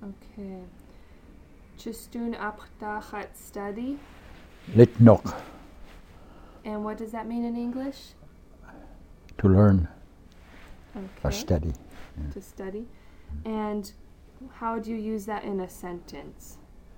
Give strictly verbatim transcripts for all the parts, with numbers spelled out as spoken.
Okay. Chistun apdachat study. Litnok, And what does that mean in English? to learn Okay. or study. To study. And how do you use that in a sentence?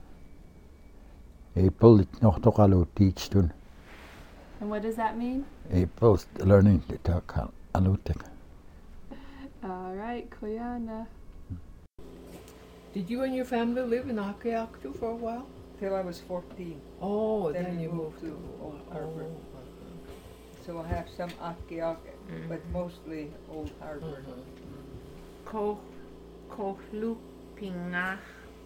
April litnok tokalu teach tun. And what does that mean? April's learning to talk alutik. All right, Koyana. Did you and your family live in Akiaktu for a while? Till I was fourteen. Oh, Then then, we you moved moved to Old oh, Harbour. uh-huh. So I have some Akiak, Mhm. but mostly Old Harbour. Uh-huh. Ko kohlu pinga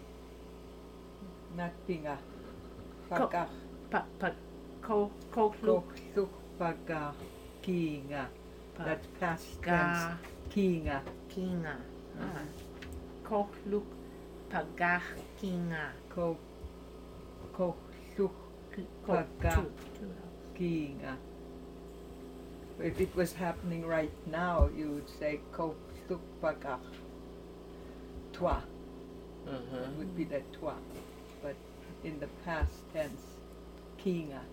Not Pinga. Ko- Pagak. pa pa ko kohlu Koksuk Pagak. Kinga. pa That's past ga tense. Kinga. kinga. Ah. Kohlu pagah kinga. Ko Koksuk Ko Pagah. tu- tu- Kinga. If it was happening right now, you would say Koksuk Pagak. Twa. Uh-huh. It would be the twa. But in the past tense, Kinga.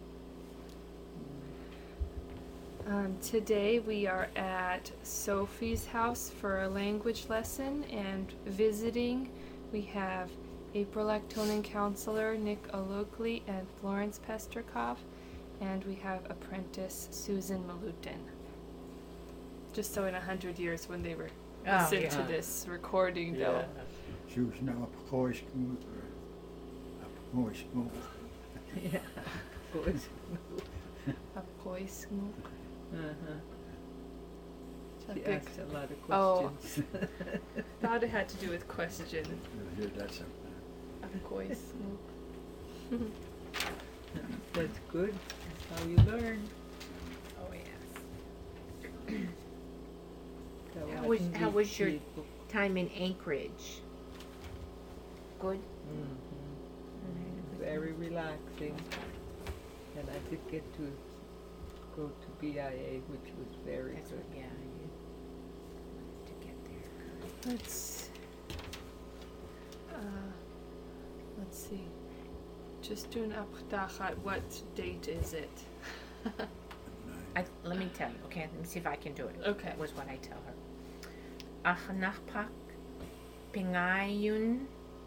Um, today we are at Sophie's house for a language lesson, and visiting we have April Actonin counselor Nick Alokli and Florence Pesterkov, and we have apprentice Susan Malutin. Just so in a hundred years when they were Oh, listen yeah. to this recording, they'll She was now a voice move. A voice move. Yeah. Good. Apoismu. Uh-huh. She Big- asked a lot of Oh. questions. Thought it had to do with question. You'll hear that sometime. Apoismu. That's good. That's how you learn. Oh yes. So How what was- did how was your- she- Time in Anchorage. Good. Mhm. Very relaxing. And I did get to go to B I A, which was very That's good. what. Yeah. You, to get there. Let's uh, let's see. Just doing apdachat. What date is it? I, let me tell you. Okay. Let me see if I can do it. Okay. That was what I tell her. Achnachpak pingayun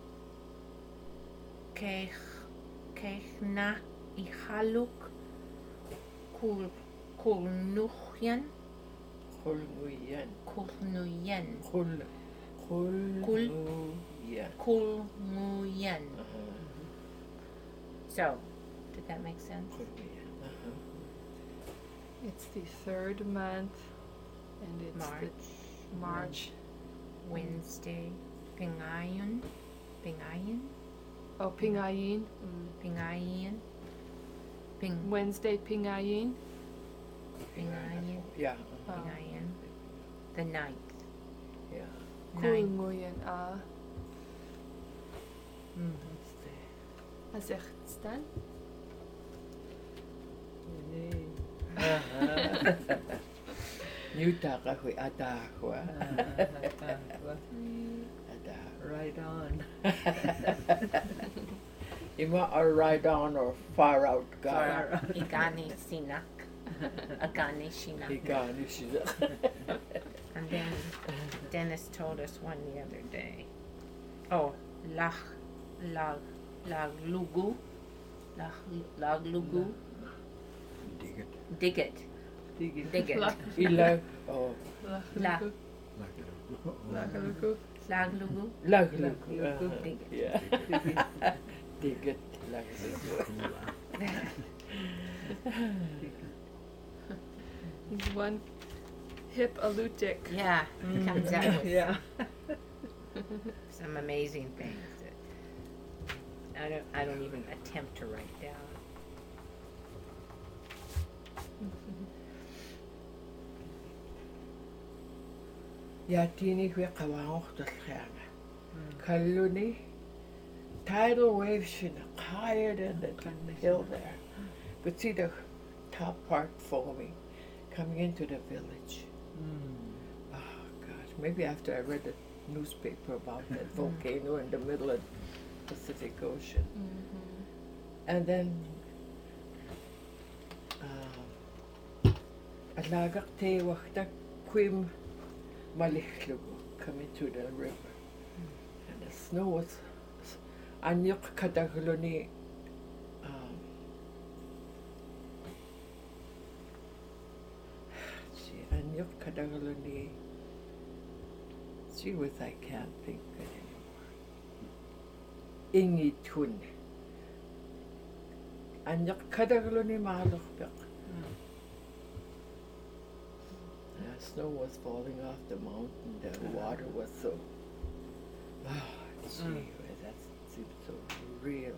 kech kechna ihaluk kul kulnuhyan Kulnuyen. kulnuyen Kul. Kul. Kul. Yeah. kulnuyen. Uh-huh. So, did that make sense? Kulnuyen. Uh-huh. It's the third month, and it's March. the March. Wednesday. Pingayun. Pingayun. Oh, Pingayin. Mm. Pingayin. Ping. Wednesday, Pingayin. Pingayin. Yeah. Oh. Pingayin. The ninth. Yeah. Ninth. Kulnguyen. Ah, Mhm. Azekhstan. Yay. Uh-huh. Nutaka hui adahua. Uh, well, Adahua. right on. You want a ride on or far out guy? Far out. Igani Sinak. Agani Shinak. Igani shida. And then Dennis told us one the other day. Oh, Lach Lag Laglugu. Lach Laglugu. Dig it. Dig it. Dig it. Dig it. La- Ila. Oh. La Lagaluku. Like it. Lagaluku. Laglugu. Lag. Lag- Uh-huh. Dig it. Yeah. Dig it. Dig it. Lag. He's one hip alutic. Yeah, it comes out with Yeah. some amazing things that I don't I don't even attempt to write down. Yatini hui kawaong talhanga. Kaluni. Tidal waves in higher than the hill there. Could see the top part foaming, coming into the village. Mm. Oh gosh, maybe after I read the newspaper about that volcano in the middle of the Pacific Ocean. And then alagak te wakta quim maliklugu coming to the river. And the snow was anyok kadagloni um gee, anyok kadagloni. Gee whiz, I can't think of it anymore. Ingi tun. Anyok kadagloni malukbek. The snow was falling off the mountain. The water was so. Oh, gee, Mm. whiz, that seems so real.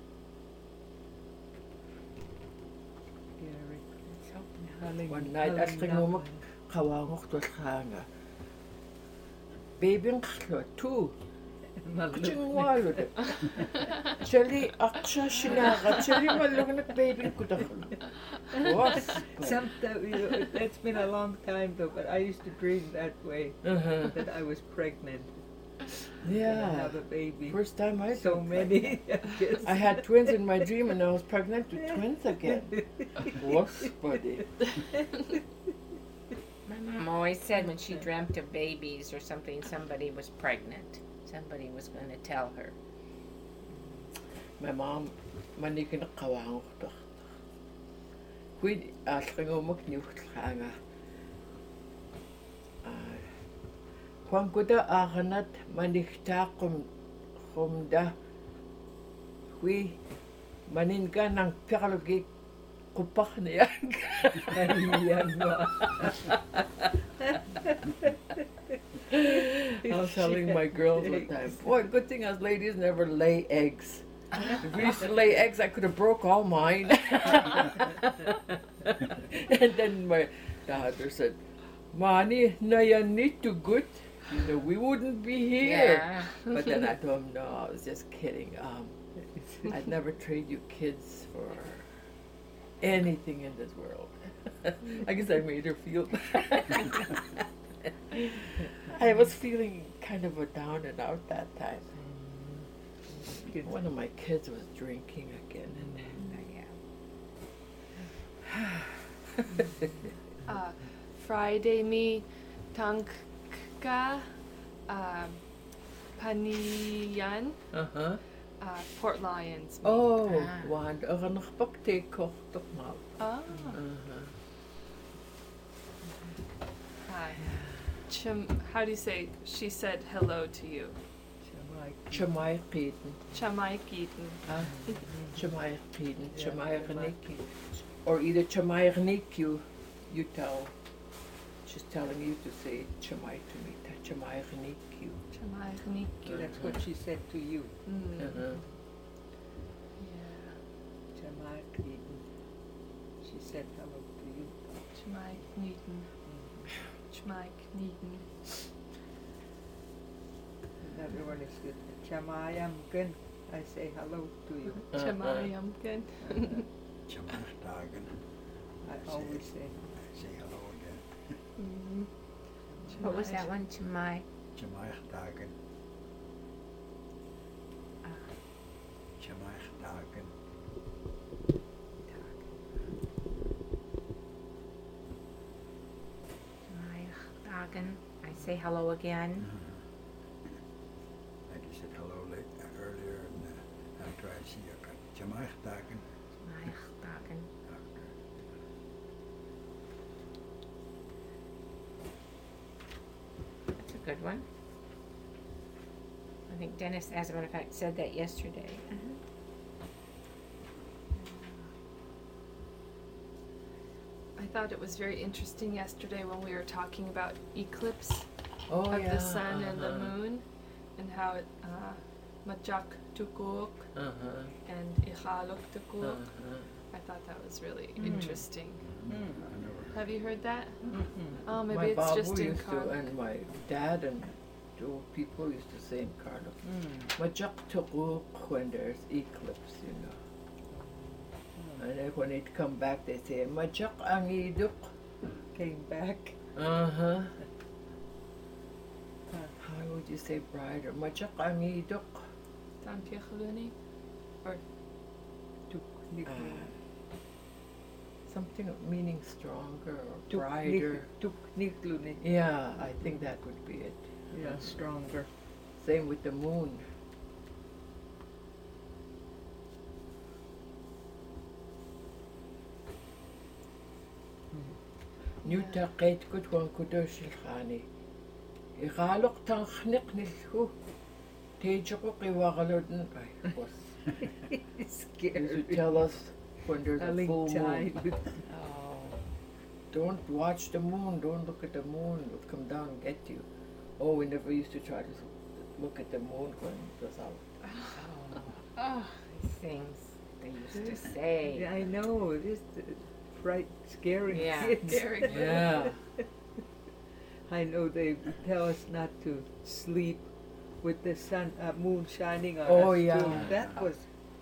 One night, I think I'm kawangok to hanga. Baby and two. Chingwalo. Chili aksha shinaga. Chili malungan baby kudak. What? Sometimes, you know, it's been a long time though, but I used to dream that way, Uh-huh. that I was pregnant. And I Yeah. have a baby. First time I So felt many. I guess. I had twins in my dream and I was pregnant with twins again. Whoops, buddy. My mom always said when she dreamt of babies or something, somebody was pregnant. Somebody was going to tell her. My mom, manikin kawang to. Quid asking umak nyukhanga. Kwan kuda ahanat manikta kum kumda. Hui maninka ng piakalogi kupak niya. Yan mo. I was telling my girls one time, boy, good thing us ladies never lay eggs. If we used to lay eggs, I could have broke all mine. And then my daughter said, Mani, na yan need to good. You know, we wouldn't be here. Yeah. But then I told him, no, I was just kidding. Um, I'd never trade you kids for anything in this world. I guess I made her feel I was feeling kind of a down and out that time. One of my kids was drinking again. And Uh, Friday me tangka uh, paniyan uh-huh. uh, Port Lions. me. Oh, Ah. want er nog bakte kocht toch mal. Ah. Uh-huh. Hi. Chim, how do you say? She said hello to you. Chamai Peten. Chamai Keaton. Ah, Chamai Peten. Yeah, Chamai Chamai Renik. Or either Chamai Renik you, you tell. She's telling you to say Chamai to me. Chamai Renik you. Chamai Renikyu. That's what she said to you. Mm. Uh-huh. Yeah. Jamal Clayton. She said hello to you. Chamai Keaton. Chamai Keaton. Another one is good. Chamayam Gun. I say hello to you. Uh-huh. Chamai Yumkin. Jamachdagen. I always say. Say hello again. Mm. What was that one? Chamai. Jamachdagen. Jamachdagen. Chamai Dagen. I say hello again. I just said hello late, uh, earlier and uh, after I see you. Jamachdagen. Chamai Dagen. That's a good one. I think Dennis, as a matter of fact, said that yesterday. I thought it was very interesting yesterday when we were talking about eclipse Oh, of yeah. the sun and the uh-huh. moon, and how it uh, Machak Tukuk Uh-huh. and Ichaluk Tukuk. Uh-huh. I thought that was really Mm. interesting. I never Have you heard that? Mm-hmm. Oh, maybe my it's babu just in used to, Kar- and my dad and two people used to say in Cardiff, Mm. Majak Tukuk when there's eclipse, you know. And then when it come back, they say, Majak ang iduk. Came back. Uh-huh. Huh. I would you say brighter? Machak amidok. Dan Piechaluni? Tuk nik Uh, luni. something meaning stronger or Tuk brighter. nik- Tuk nik luni. Yeah, I think that would be it. Yeah, stronger. Same with the moon. Newta qait kut wan kudosh khani. Igalok tan khniq nilhu. Tejo qiwagalodn. You Scary. should tell us when there's a Telling full moon. child. Oh. Don't watch the moon. Don't look at the moon. It'll come down and get you. Oh, we never used to try to s- look at the moon when it was out. Oh. Oh. These things they used to say. Yeah, I know. It is uh, fright, scary Yeah. kids. Scary. Yeah. I know they tell us not to sleep with the sun, uh, moon shining on Oh, us. yeah. too. That was.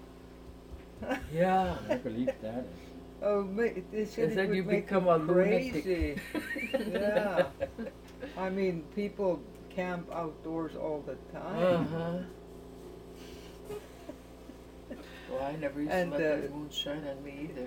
Yeah. I believe that. Oh, ma- this Is that would you make become you a lunatic. crazy. Yeah. I mean, people camp outdoors all the time. Uh-huh. Well, I never used And, to let uh, the moon shine on me either.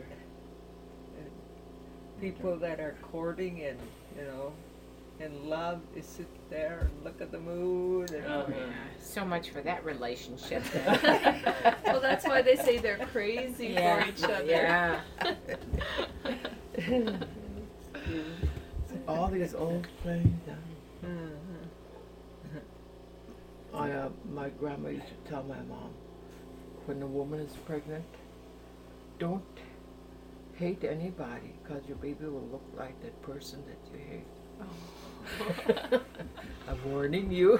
People that are courting and, you know, in love, they sit there and look at the moon. And, Oh, Yeah. So much for that relationship. Well, that's why they say they're crazy Yeah. for each other. Yeah. All these old things. Mhm. I, uh, my grandma used to tell my mom, when a woman is pregnant, don't hate anybody because your baby will look like that person that you hate. I'm warning you.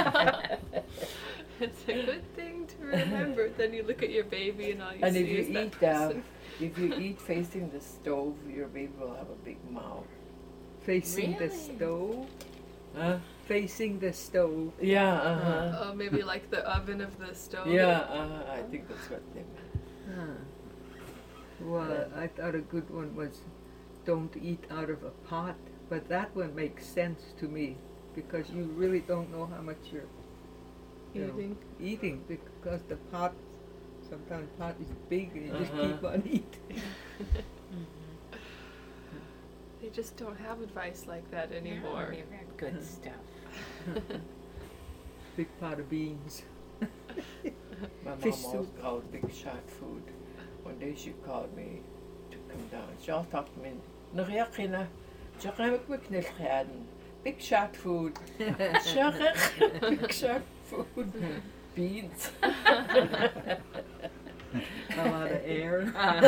It's a good thing to remember. Then you look at your baby and all you And see if you is that eat uh, person. if you eat facing the stove, your baby will have a big mouth. Facing the Really? stove. Huh? Facing the stove. Yeah, uh-huh. Oh, maybe like the oven of the stove. Yeah, uh-huh. I think that's what they meant. Huh. Well, I thought a good one was don't eat out of a pot, but that one makes sense to me because you really don't know how much you're you know, Eating. eating because the pot, sometimes pot is big and you just Uh-huh. keep on eating. They just don't have advice like that anymore. No, they've got good stuff. Big pot of beans. My mom Fish always soup. called big shot food. One day she called me to come down. She always talked to me, Nariakina, big shot food. Big shot food. Beans. A lot of air.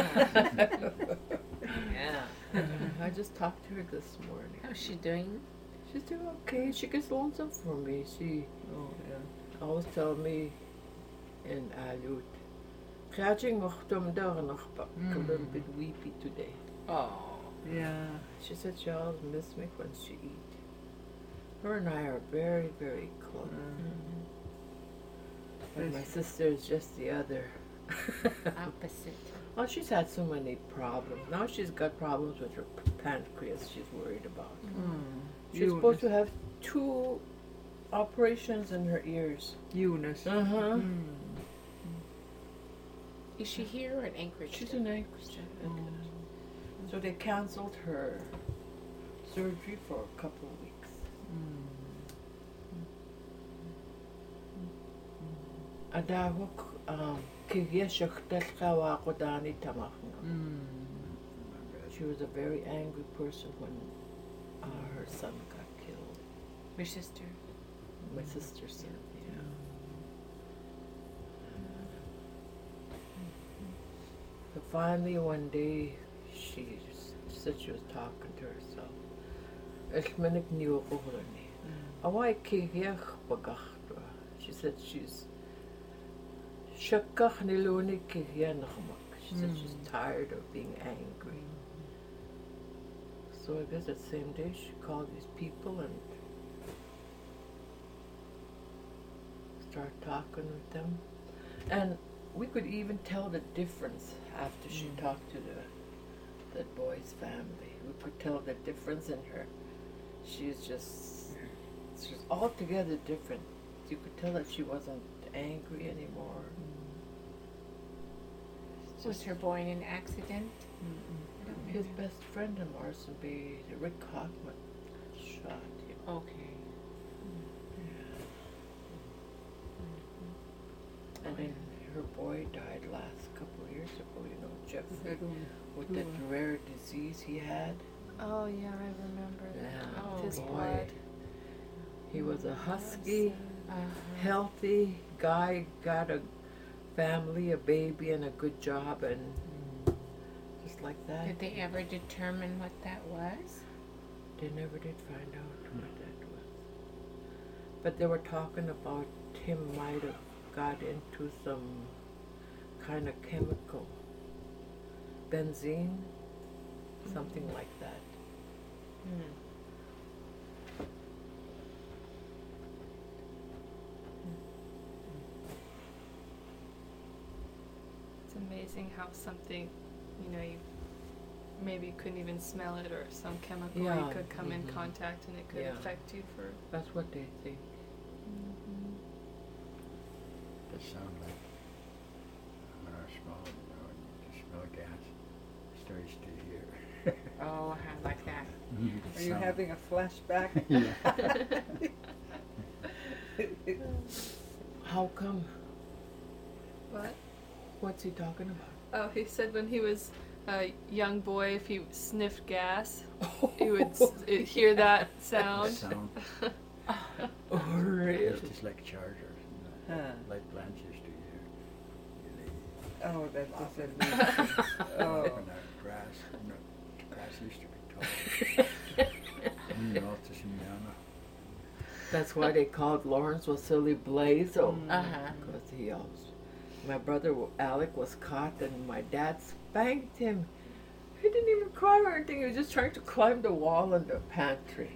Yeah. I just talked to her this morning. How's she doing? She's doing okay. She gets lonesome for me. She Oh, yeah. always tell me in Alut, "Kajing ochtom dar noch a little bit weepy today." Oh. Yeah. She said she always miss me when she eat. Her and I are very, very close. Mm. But my sister is just the other. Opposite. Well, she's had so many problems. Now she's got problems with her pancreas she's worried about. Mm. She's supposed to have two operations in her ears. Eunice. Uh-huh. Mm. Is she here or in Anchorage? She's in Anchorage. So they canceled her surgery for a couple of weeks. Mm. Adawak um kigya shaktal kawakodani tamachno. Mm. She was a very angry person when uh, her son got killed. Your sister. My sister's son, yeah. So finally one day she just said she was talking to herself. Elmenik niyo ko hulani. Away kigyak pagakto. She said she's shakach niluni kigya nakmak. She said she's tired of being angry. So I guess that same day she called these people and started talking with them. And we could even tell the difference after she talked to the that boy's family. We could tell the difference in her. She's just she's altogether different. You could tell that she wasn't angry anymore. Was her boy in an accident? His best friend in Larson Bay, Rick Hoffman, shot him. Okay. And then her boy died last couple of years ago, you know, Jeffrey, Second with that rare disease he had. Oh yeah, I remember that. Yeah, Oh, His boy. blood. He was a husky, Uh-huh. healthy guy, got a family, a baby, and a good job, and just like that. Did they ever determine what that was? They never did find out what that was. But they were talking about him might have got into some kind of chemical. Benzene, something like that. Hmm. It's amazing how something, you know, you maybe couldn't even smell it, or some chemical Yeah. you could come in Mhm. contact and it could Yeah. affect you for. That's what they think. It sounds like when I was small, you know, and you just smell gas, it starts to hear. Oh, I like that. Are you having a flashback? Yeah. How come? What? What's he talking about? Oh, he said when he was a young boy, if he sniffed gas, he would s- uh, hear that sound. Sound. Oh, really? It's just like chargers. And, uh, Huh. like plants used to hear. Oh, that was amazing. Oh. Oh. And the grass, you know, the grass used to be tall. Mm, all to Simiana. That's why they called Lawrence Wasili Blazo. Uh-huh. Because he always, my brother Alec was caught and my dad spanked him. He didn't even cry or anything. He was just trying to climb the wall in the pantry.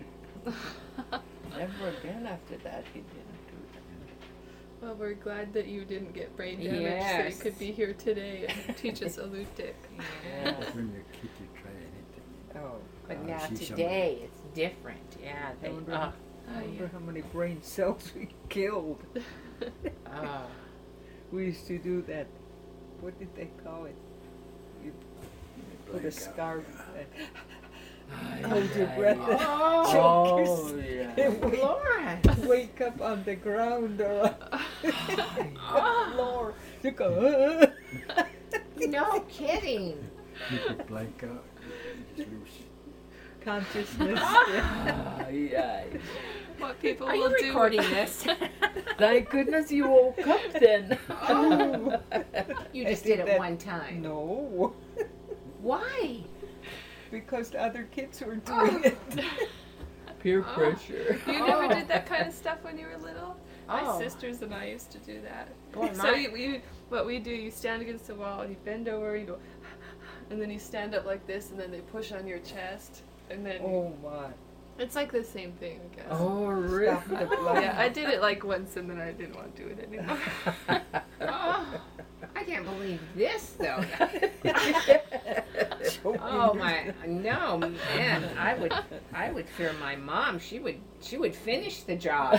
Never again after that he didn't do that. Well, we're glad that you didn't get brain damage, so Yes. you could be here today and teach us Alutiiq. Yeah. When you're a kid, you try anything. Oh, But Uh, now see today it's different. Yeah. They, I wonder, uh, I wonder how many brain cells we killed. uh, We used to do that. What did they call it? You put a Blank out. scarf and Ay, hold your ay, breath. ay. Choke Oh, yourself. yeah. And wake, Lawrence. wake up on the ground or on Oh, the floor. You go, "Ah." no kidding. You could blank out. You just lose. Consciousness. Yeah. Ay, ay. What people Are will you do. recording this? Thank goodness you woke up then. Oh. You I just did did it that- one time. No, Why? because the other kids were doing it. Peer Oh. pressure. You never Oh. did that kind of stuff when you were little? My Oh. sisters and I used to do that. Boy, So my- you, you, what we do, you stand against the wall, you bend over, you go, and then you stand up like this, and then they push on your chest, and then Oh my. it's like the same thing, I guess. Oh, really? Stop the blood. Yeah, I did it like once, and then I didn't want to do it anymore. Oh, I can't believe this though. Oh my, no, man, I would, I would fear my mom. She would, she would finish the job.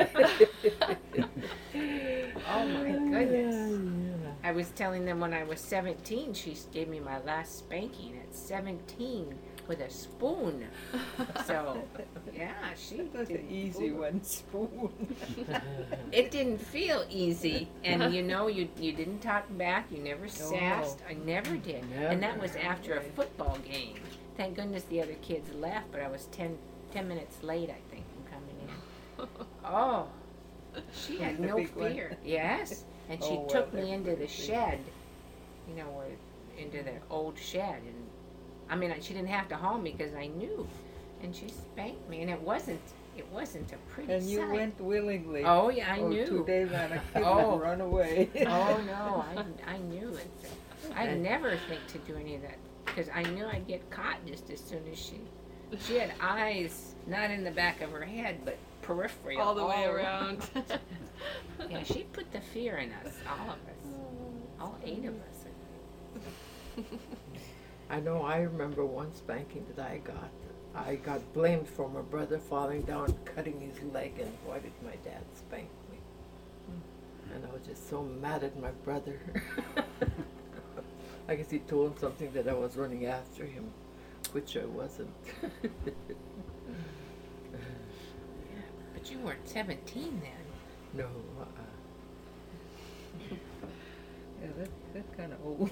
Oh my goodness. I was telling them when I was seventeen, she gave me my last spanking at seventeen with a spoon. So, yeah, she That's did an easy one, spoon. It didn't feel easy, and you know, you you didn't talk back, you never sassed. I never did, and that was after a football game. Thank goodness the other kids left, but I was ten, ten minutes late, I think, from coming in. Oh, she had The no big one? fear. Yes, and she Oh, well, took they're me into the pretty big. shed, you know, where, into the old shed, and I mean, she didn't have to haul me because I knew, and she spanked me, and it wasn't, it wasn't a pretty And you sight. went willingly. Oh yeah, I oh, knew. Today, man, a kid Oh. would run away. Oh no, I, I knew it. I'd never think to do any of that because I knew I'd get caught just as soon as she. She had eyes not in the back of her head, but peripheral. All the way around. Yeah, she put the fear in us, all of us, all eight of us. I know I remember one spanking that I got. I got blamed for my brother falling down and cutting his leg, and why did my dad spank me? And I was just so mad at my brother. I guess he told him something that I was running after him, which I wasn't. But you weren't seventeen then. No, uh-uh. Yeah, that, that's kind of old.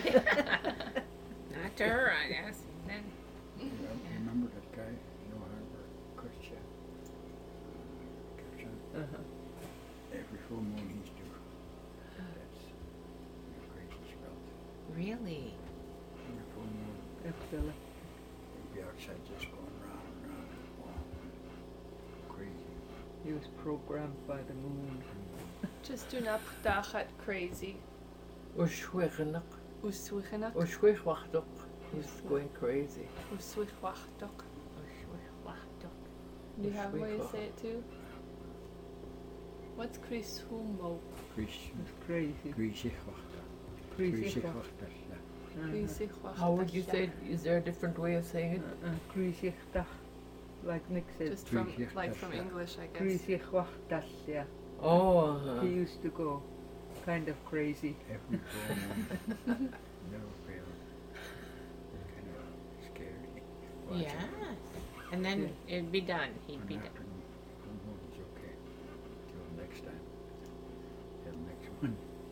Not to her, I guess. Then Yeah, remember that guy, No Harbor, Khrushchev? Khrushchev? Uh-huh. Every full moon he's due. That's the crazy spell. really, Every full moon, That fella. he'd be outside just going round and round. Wow. Crazy. He was programmed by the moon. Just do not ptachat crazy. Ushwichenak, Uswichenak, ushwichwachtok. He's going crazy. uswichwachtok. Wachtok. Do you have a way to Uswichwach- say it too? What's Chris Humo? Greasy. It's crazy. Greasy wachter. Crazy. Greasy fuck. wachter, yeah. Uh-huh. How would you say it? Is there a different way of saying it? Uh-uh. Crazy stuff. Like Nick said. Just from Crazy, like that's from right. English, I guess. Crazy wachter, yeah. Oh, uh-huh. He used to go kind of crazy. Every full moon. Never failed. Kind of scary. Watch Yeah. it. And then it'd be done. He'd And be done. after full moon is okay. Till next time. Till next one.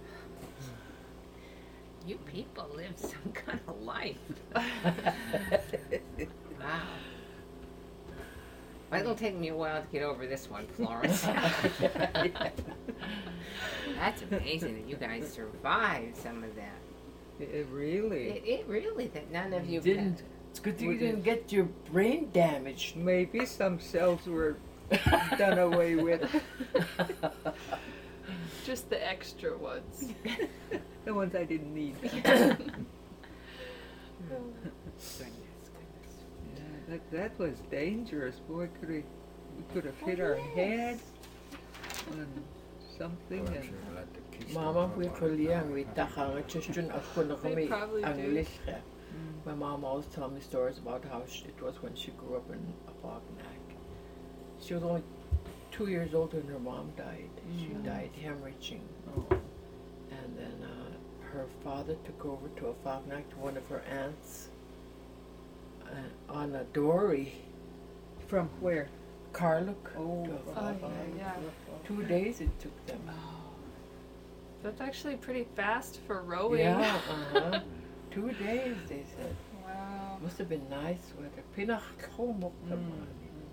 You people live some kind of life. Wow. Well, it'll take me a while to get over this one, Florence. That's amazing that you guys survived some of that. It really. It, it really that none of you Didn't. It's good that you didn't get your brain damaged. Maybe some cells were done away with. Just the extra ones. The ones I didn't need. Goodness, goodness. Yeah, that, that was dangerous. Boy, could we, we could have hit our head on something. Oh, I'm And sure we'll have to kiss Mama, them we all could out. we tachanga chistun akuna They kami probably do. English. Mm. My mom always tell me stories about how she, it was when she grew up in Afognak. She was only two years old when her mom died. She Mm. died hemorrhaging, oh, and then uh, her father took over to Afognak to one of her aunts uh, on a dory. from where? Carluck. Oh, to Oh, Afognak. yeah, yeah. Two days it took them. That's actually pretty fast for rowing. Yeah, uh-huh. Two days, they said. Wow. Must have been nice weather. Pinach homok naman.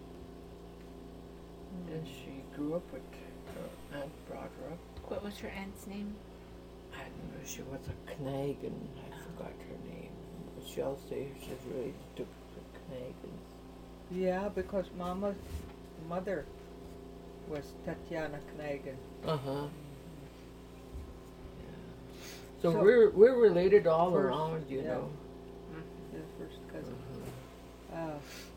Then she grew up with her aunt, brought her up. What was her aunt's name? I don't know, she was a Knagan. I forgot her name. But she'll say she's really took the Knagans. Yeah, because Mama's mother was Tatiana Knagan. Uh-huh. So, So- we're we're related all First, around, you yeah. know. The first cousin. Mhm. Uh,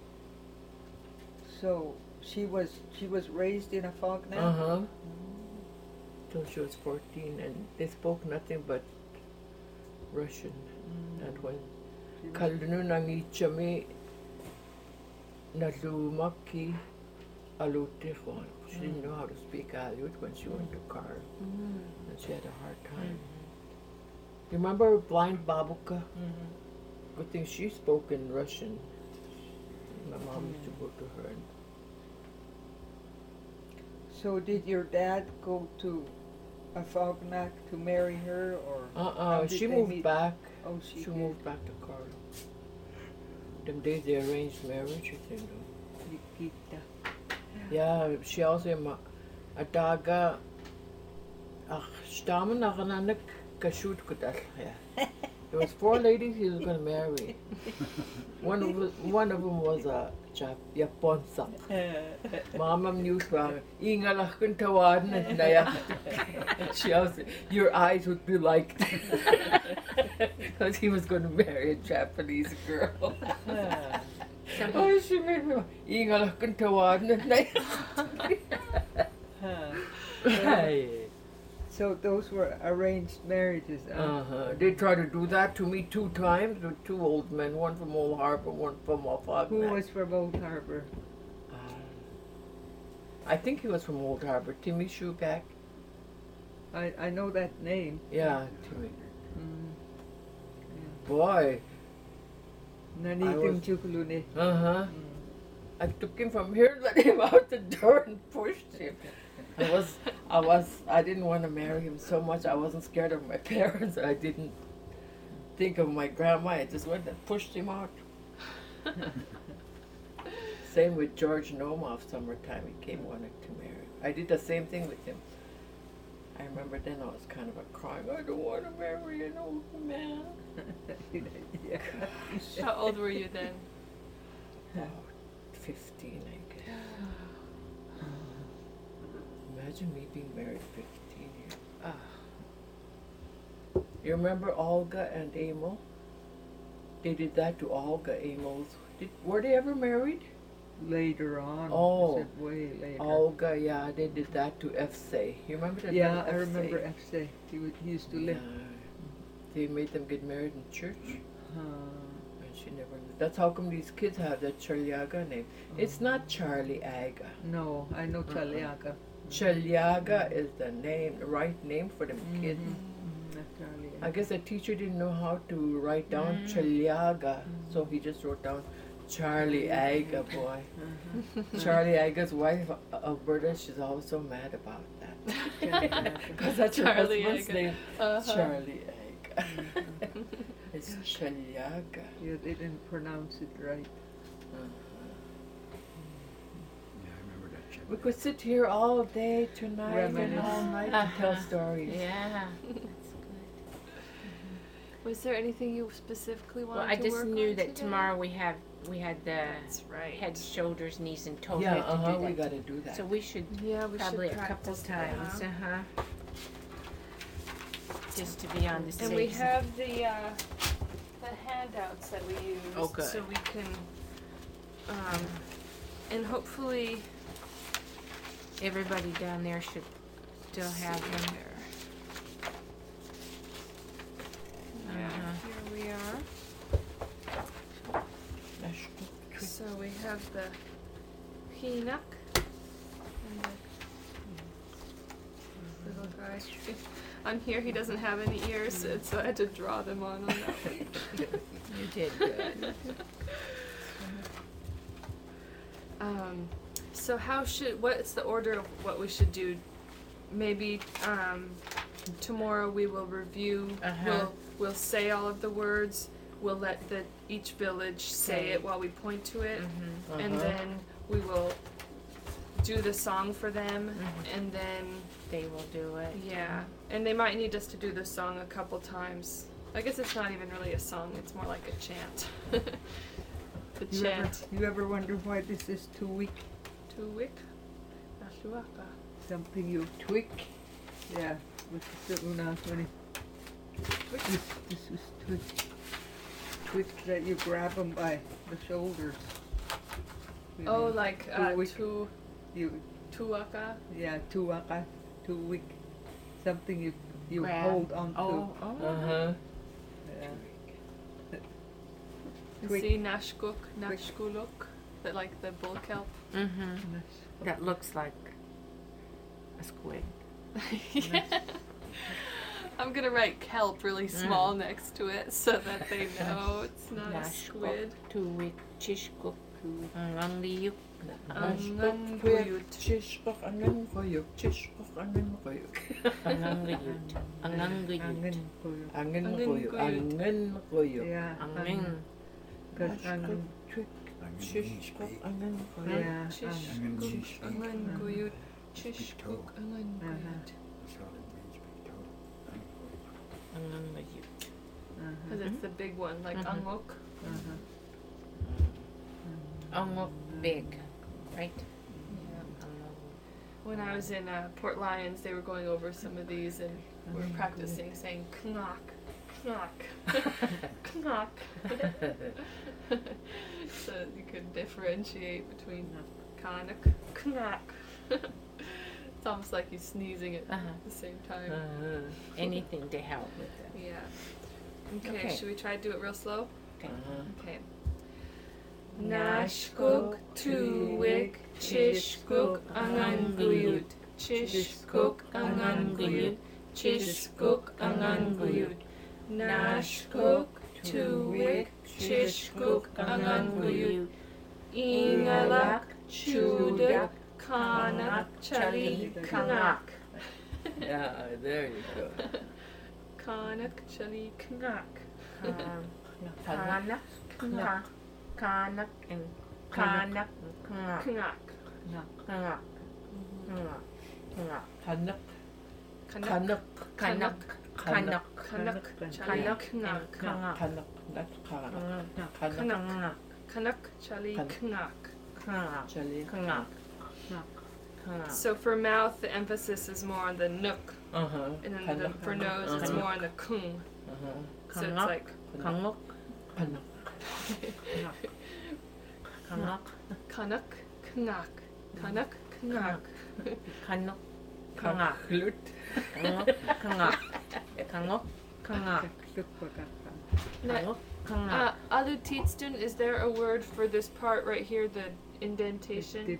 so she was she was raised in a fog now. Uh-huh. Till she was fourteen, and they spoke nothing but Russian. And when She was- Kalunu nangichami nalumaki alutichon. She didn't know how to speak Aleut when she went to Carl, Mm. and she had a hard time. You remember blind Babuka? Mhm. Good thing she spoke in Russian. My mom used to go to her. And So did your dad go to a Fognak to marry her, or How uh-uh, did she they moved meet? back. oh she, She did. moved back to Carl. Them days they arranged marriage, you think. Nikita. Yeah, she also ma adaga ach stammen nach ananak kashut kudal. Yeah. There was four ladies he was gonna marry. One of them, one of them was a chap Japonsa. Mama knew from Ingalach kun tawaden and naya. She also your eyes would be like because he was gonna marry a Japanese girl. Some, Oh, she made me Ingalach kun tawaden and naya. Huh. Hey. So those were arranged marriages. huh? Uh-huh. They tried to do that to me two times with two old men, one from Old Harbor, one from Waffog. Who was from Old Harbor? I think he was from Old Harbor. Timmy Shugak. I, I know that name. Yeah, Timmy. Mm. Boy. Naniting Chukulune. Uh-huh. I took him from here, let him out the door, and pushed him. I was, I was, I didn't want to marry him so much. I wasn't scared of my parents. I didn't think of my grandma. I just went and pushed him out. Same with George Nomoff. Summertime, he came wanted to marry. I did the same thing with him. I remember then I was kind of a crying. I don't want to marry an old man. Yeah. How old were you then? Oh, fifteen, I guess. Imagine me being married fifteen years. Ah. You remember Olga and Emil? They did that to Olga, Emil's. Did, were they ever married? Later on. Oh. I said way later. Olga, yeah, they did that to F C A. You remember that? Yeah, little I F C A? remember F C. He, would, he used to live. Yeah. They made them get married in church. Uh, And she never. That's how come these kids have that Charliaga name. It's not Charlie Aga. no, I know Uh-uh. Chaliaga. Charliaga is the name, the right name for them kids. Mm, not Charlie. I guess the teacher didn't know how to write down Mm. Charliaga, so he just wrote down Charlie Aga, boy. Uh-huh. Charlie Aga's wife, uh, Alberta, she's always so mad about that. Because that's her Charlie husband's Aga. name. Uh-huh. Charlie Aga. It's Charliaga. Yeah, they didn't pronounce it right. Yeah, I remember that chip. We could sit here all day tonight and Reminisce. all night to tell Uh-huh. stories. Yeah. Was there anything you specifically wanted Well, I to just work knew on that today? tomorrow we have we had the That's right. head, shoulders, knees, and toes. Yeah, we have to uh-huh, do we that. gotta do that. So we should Yeah, we probably should a couple practice that, times, huh? uh huh. Just to be on the safe And we side. have the uh, the handouts that we use, Oh, good. so we can, um, and hopefully Everybody down there should still have see them. here. Yeah, Uh-huh. here we are. So we have the Hinak and the little guy. On here, he doesn't have any ears, so so I had to draw them on on that one. You did good. Um, so how should, what's the order of what we should do? Maybe, um, tomorrow we will review, Uh-huh. we'll, we'll say all of the words, we'll let the, each village say Say it while we point to it, Mm-hmm. and Uh-huh. then we will do the song for them, Mhm. and then, They will do it. yeah, and they might need us to do the song a couple times. I guess it's not even really a song, it's more like a chant. The You ever, chant. you ever wonder why this is two week? Tuwik, Nashuaka. Something you Tweak. yeah, with the una funny. This, this is twig. Twig that you grab them by the shoulders. You Oh, know, like uh, Tuwik. tu you tuaka. yeah, tuwaka, two week. Something you you Grab. hold on to. Oh, oh. Uh-huh. Yeah. You Twig. see nashkuk, nashkuluk, that like the bull kelp. Mm-hmm. That's- That looks like a squid. Yeah. I'm gonna write kelp really small next to it so that they know it's not a squid. Tuwik, chishkuk, angangliyuk. Angan Tweak. guyut. Chishkok angan koyuk. Chishkok angan koyuk. Angangliyut. Angangliyut. Angan ko yun. Angan Angan koyuk. koyuk. Angan koyuk. Yeah. Angan. Because angan. Tweak. Chishkok angan koyuk. Yeah. Chishkuk, Angan. angan guyut. Big Chishkuk, toe. angan Uh-huh. guyut. That's all it means, big toe. Angangliyut. Uh-huh. Because it's the big one, like Mhm. angok. Uh-huh. Angok, big, right? Yeah. Angok. When I was in uh, Port Lions, they were going over some of these, and we were practicing saying knock, knock, knock. So you could differentiate between kanak, knock. It's almost like he's sneezing at Uh-huh. the same time. Uh-huh. Anything to help with it. Yeah. Okay, Okay. should we try to do it real slow? Okay. Uh-huh. Okay. Nashkuk tuwik chishkuk anganguyut. Chishkuk anganguyut. Chishkuk anganguyut. Nashkuk tuwik chishkuk anganguyut. Ingalak chudak kanak chali kanak. Yeah, there you go. Kanak chali kanak. Kanak, kanak, kanak, and kanak, kanak, Kanak. kanak, kanak, kanak, Kanak, Kanak. kanak, kanak, kanak, Kanak. Chali kanak, kanak. and kanak, kanak, that's kanak. Kanak, Kanak. Kanak chali Kanak. kanak. kanak, chali. kanak, kanak. So for mouth, the emphasis is more on the nook, Uh-huh. and then the, for nose, it's Uh-huh. more on the kung. Uh-huh. So it's Kanak. like Kanak, Kanak. kanak, kanak, knak, kanak, knak. kanak, kanak, Kaklut. kanak, kanak, kanak, kanak, Now, kanak, kanak. uh, Alu Teetstun, is there a word for this part right here, the indentation?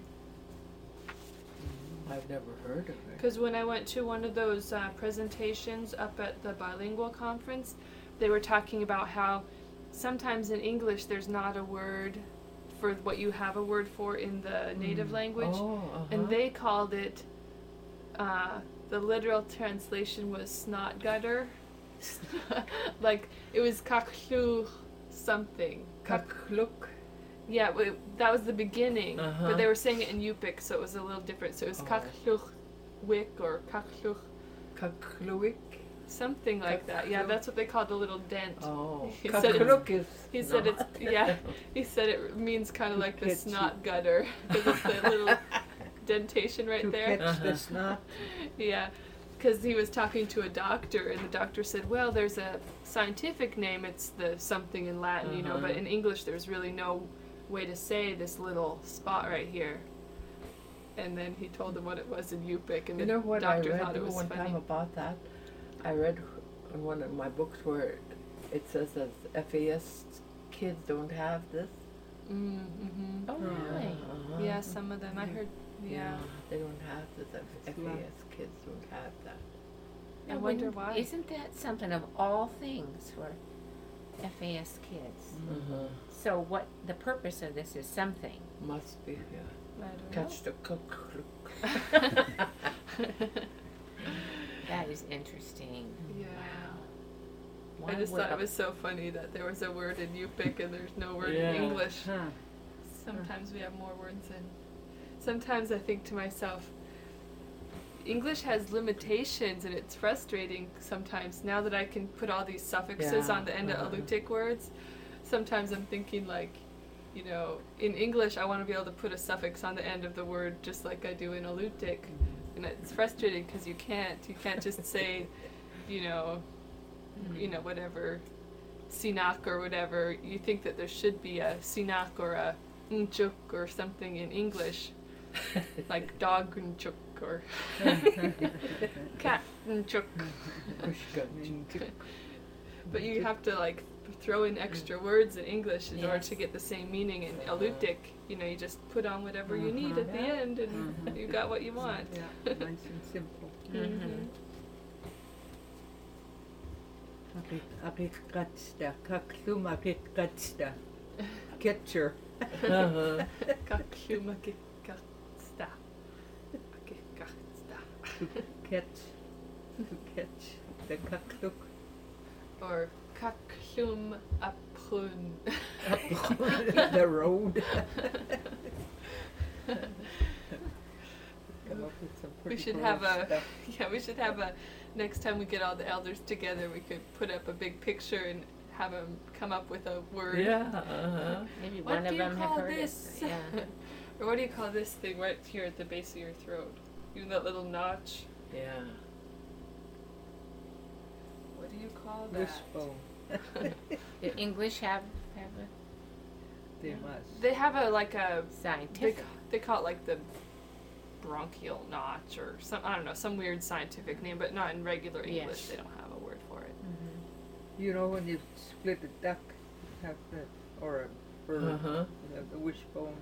I've never heard of it. Because when I went to one of those uh, presentations up at the bilingual conference, they were talking about how sometimes in English there's not a word for what you have a word for in the native language, Oh, uh-huh. and they called it. Uh, the literal translation was snot gutter, like it was kaklu something. Kak- Kakluk. yeah, w- that was the beginning, Uh-huh. but they were saying it in Yupik, so it was a little different. So it was Oh. kakluch wick or kakluch Kakluik. something like that. Yeah, Kakluch. that's what they called the little dent. Oh. He said it's- Kakluk is. He said it's not. yeah. He said it means kind of like the catch snot gutter because it's the little dentation right To there. catch the Uh-huh. snot. Yeah, because he was talking to a doctor, and the doctor said, "Well, there's a scientific name. It's the something in Latin, you know, but Uh-huh. in English, there's really no way to say this little spot right here." And then he told him what it was in Yupik, and You the know what I doctor read thought it was one funny. time about that? I read in one of my books where it says that F A S kids don't have this. Mm-hmm. Oh, really? Uh-huh. Yeah, some of them I heard. Yeah, They don't have this. F- It's FAS kids don't have that. I wonder wouldn't- why. Isn't that something of all things for F A S kids? Uh-huh. So what the purpose of this is something. Must be, yeah. I don't Catch the cook. know. That is interesting. Yeah. Why I just would thought a- it was so funny that there was a word in Yupik and there's no word Yeah. in English. Huh. Sometimes we have more words in. Sometimes I think to myself, English has limitations and it's frustrating sometimes. Now that I can put all these suffixes Yeah, on the end uh-huh. of Alutiiq words, sometimes I'm thinking like, you know, in English I want to be able to put a suffix on the end of the word just like I do in Alutiiq. And it's frustrating because you can't. You can't just say, you know, you know, whatever, sinak or whatever. You think that there should be a sinak or a nchuk or something in English, like dog nchuk or cat nchuk. But you have to like throw in extra words in English in order Yes. to get the same meaning. In Alutiiq, you know, you just put on whatever you need at the Yeah. end, and Mhm. you got what you want. Yeah, nice and simple. Mhm. Apik apik katsta, kaklum apik katsta. Catcher. Uh-huh. Kaklumakikatsta. Akikatsta. To catch. To catch the kakluk. Or kaklum aprun. The road. Come up with some We pretty should cool have a stuff. yeah. We should have a next time we get all the elders together. We could put up a big picture and have them come up with a word. Yeah. Uh-huh. Maybe What one do of you them have call heard this? it. Yeah. Or what do you call this thing right here at the base of your throat? You know that little notch. Yeah. What do you call that? Wishbone. Do English have have a They must. They have a like a they, scientific? ca- they call it like the bronchial notch or some, I don't know, some weird scientific name, but not in regular English. Yes. They don't have a word for it. You know, when you split a duck, you have that, or a bird, Uh-huh. you have the wishbone.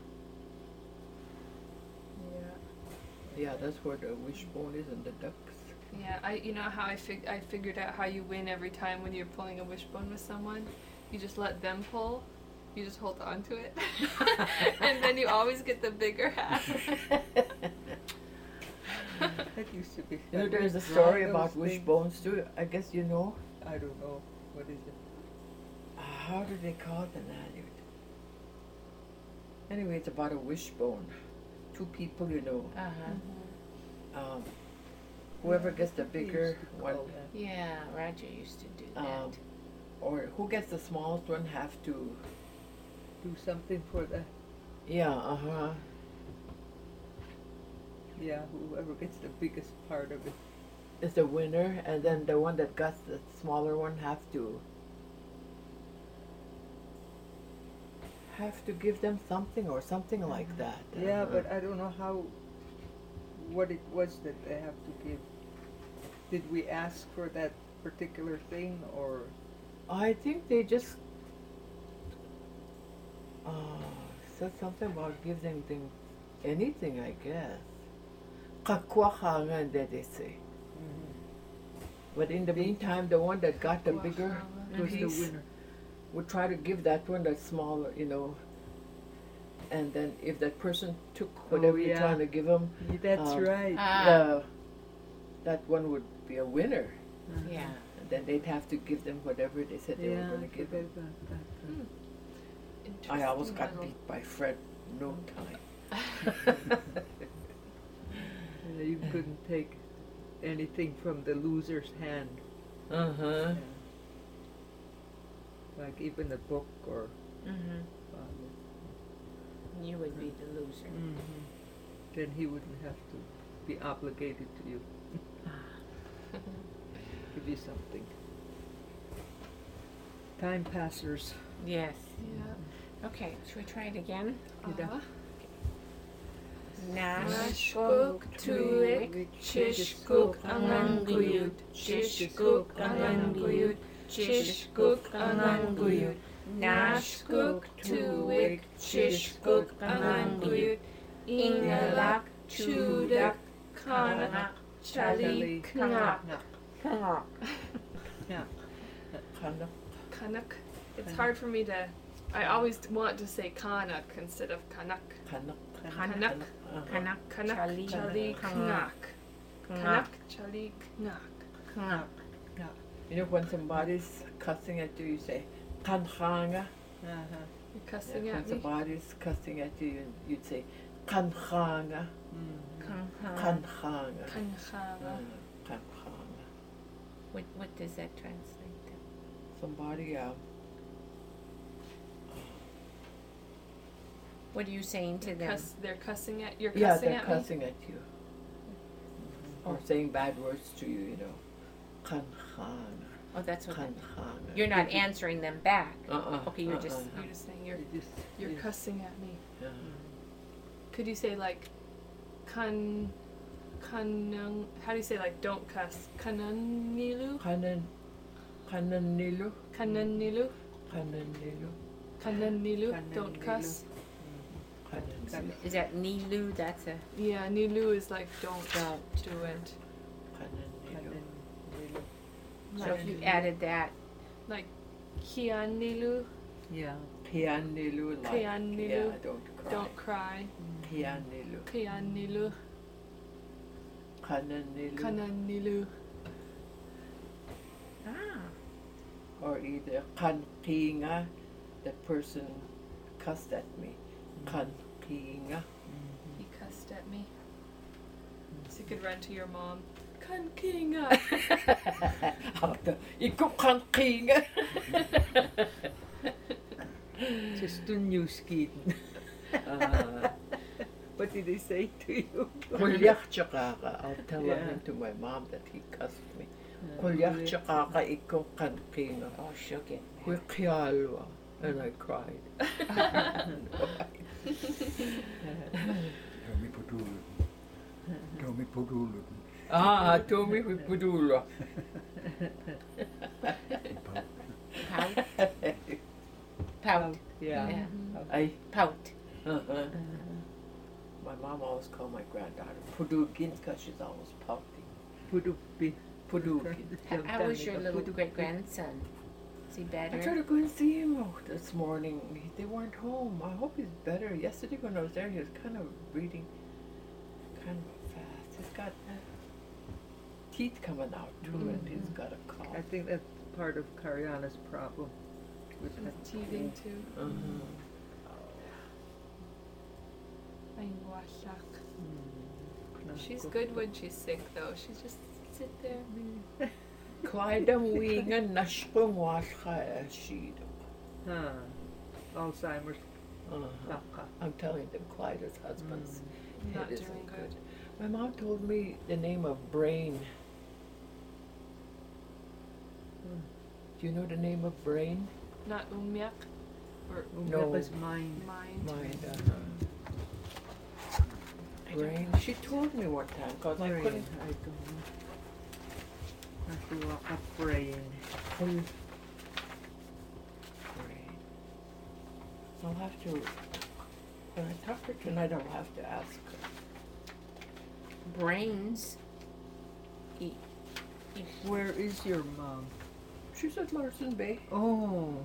Yeah. Yeah, that's where the wishbone is in the ducks. Yeah, I you know how I fig- I figured out how you win every time when you're pulling a wishbone with someone? You just let them pull. You just hold on to it. And then you always get the bigger half. That used to be. You know, that there's a was story those about things. wishbones too. I guess you know. I don't know. What is it? Uh, how do they call it in Aleut? Anyway, it's about a wishbone. Two people, you know. Uh-huh. Um, whoever gets the They bigger used to one, call that. Yeah, Roger used to do that. um, or who gets the smallest one, have to. Do something for the, Yeah, uh huh. yeah, whoever gets the biggest part of it. Is the winner, and then the one that got the smaller one have to. Have to give them something or something like that. Yeah, uh-huh. but I don't know how, what it was that they have to give. Did we ask for that particular thing, or? I think they just uh, said something about giving them anything, I guess. Kakwahangan, did they say. But in the meantime, the one that got the bigger Was the piece winner. would try to give that one that's smaller, you know. And then if that person took whatever you're yeah. trying to give them, Yeah, That's Um, right. Ah, uh, that one would be a winner. yeah. And then they'd have to give them whatever they said they Yeah, were going to give them. forget about that. I always Interesting got little- beat by Fred no time. Yeah, you couldn't take anything from the loser's hand. Uh huh. Like even a book or. Mm-hmm. Uh, You would be the loser. mhm. Then he wouldn't have to be obligated to you. Give you something. Time passers. Yes. Yeah. Okay, should we try it again? Uh-huh. Nashkuk tuik, shishkuk anganguyut, shishkuk anganguyut, shishkuk anganguyut. Nashkuk tuik, shishkuk anganguyut, ingalak chudak kanak chali knak. Yeah. Kind of. Kanak. It's hard for me to. I always want to say kanak instead of kanak. Kind of. Kanak. Uh-huh. Kanak Kanak chali chali knak. Kanak chali knak. knak. You know, when somebody's cussing at you, you say, Kanhanga. Uh-huh. You're cussing When at me. somebody's cussing at you, you'd say, Kanhanga. Mm. Kanha. Kanhanga. Kanchanga. Kanhanga. What, what does that translate to? Somebody, uh, What are you saying to them? Cuss, they're cussing at. You're yeah, cussing they're at me. cussing at you. Or saying bad words to you, you know. Kanhanga. Oh, that's what. That, Kanhanga. you're not answering them back. Uh-uh. Okay, you're just- uh-uh. You're just saying you're You just, you're you- cussing at me. Yeah. Could you say like, kan, kanang? How do you say like don't cuss? Kananilu. Kanan, kananilu, Kananilu. kananilu, Kananilu. Don't Kananilu. cuss. kananilu, Is that nilu? That's a Yeah, nilu is like don't don't. do it. kananilu. So if you added that, Kianilu. Yeah. Kianilu, like, Kianilu. yeah, don't cry. Don't cry. Kianilu, Kianilu. kananilu, Kananilu. ah, or either kankinga, that person cussed at me. Kankinga. He cussed at me. So you could run to your mom. Kankinga. Ikaw kankinga. Just to new skin. Uh, What did they say to you? Kulyak tsakaka. I'll tell Yeah. him to my mom that he cussed me. Kulyak tsakaka, ikaw kankinga. oh, she'll get mad. Kukyalwa. And I cried. Ja, mi på tur Tommy Pudulun. Ah, Tommy Pudula. Pout. Pout. Yeah. Yeah. I, Pout. uh-huh. My mom always called my granddaughter Pudugin because she's always pouting. Pudupi. Pudugin. How, how was your little great grandson? Is he I better? tried to go and see him oh, this morning. He- They weren't home. I hope he's better. Yesterday when I was there, he was kind of breathing kind of fast. He's got teeth coming out too, and he's got a cough. I think that's part of Karyana's problem. With With that. teething too. Uh-huh. Ang wasak. Mm. She's good when she's sick though. She just sit there. Clyde am wingan nashkung washka sheed. Huh. Alzheimer's. Uh-huh. Laka. I'm telling them, Clyde, his husband's Not head doing isn't good. good. My mom told me the name of brain. Do you know the name of brain? Not umyak or No. That was mine. mind. Mind. Uh-huh. Brain. She told me one time because I Brain. couldn't. I don't know. Nasuwaka brain. Brain. I'll have to. When I talk to her tonight, I'll have to ask her. Brains. He, he, Where is your mom? She's at Larson Bay. Oh.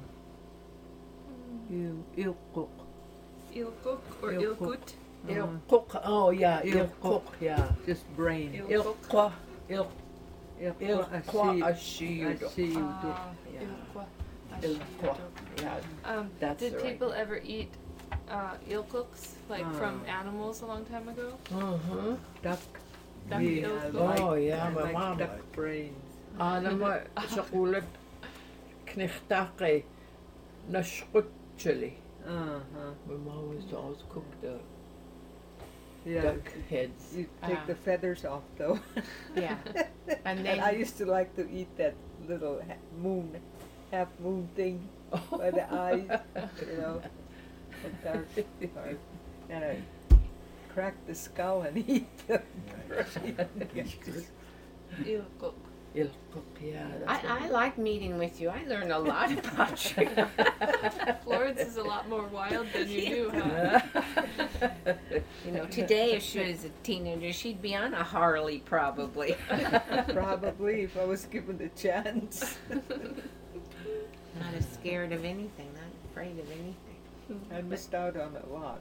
You Ilkuk. Ilkuk or Ilkuk. Ilkut. Uh-huh. Ilkuk. Oh yeah, Ilkuk. Ilkuk. Yeah. Just brain. Il- Ilkwa. Il. Ilkwa Ilkwa Ashiyudo. Ashiyudo. Ashiyudo. Ah, Yeah. Ilkwa. Ilkwa. Yeah. Um, That's did the right people ever eat uh, ilkuks like from Ah. animals a long time ago? Uh-huh. Duck. Duck Yeah, I Ilkuk. like, Oh, yeah, I my like mom duck liked- brains. Ana ma sa kulat knechtake na chili. Uh-huh. My mom used to always cook the Yeah. duck heads. You take Ah. the feathers off though. yeah. And And then I used to like to eat that little ha- moon, half moon thing by the eyes, you know, the dark part. And I crack the skull and eat the brain. Ilkuk. Ilkuk, yeah. that's I, I like meeting with you. I learn a lot about you. Florence is a lot more wild than you knew, huh? what- You know, today if she was a teenager, she'd be on a Harley probably. Probably if I was given the chance. Not as scared of anything, not afraid of anything. I missed out on a lot.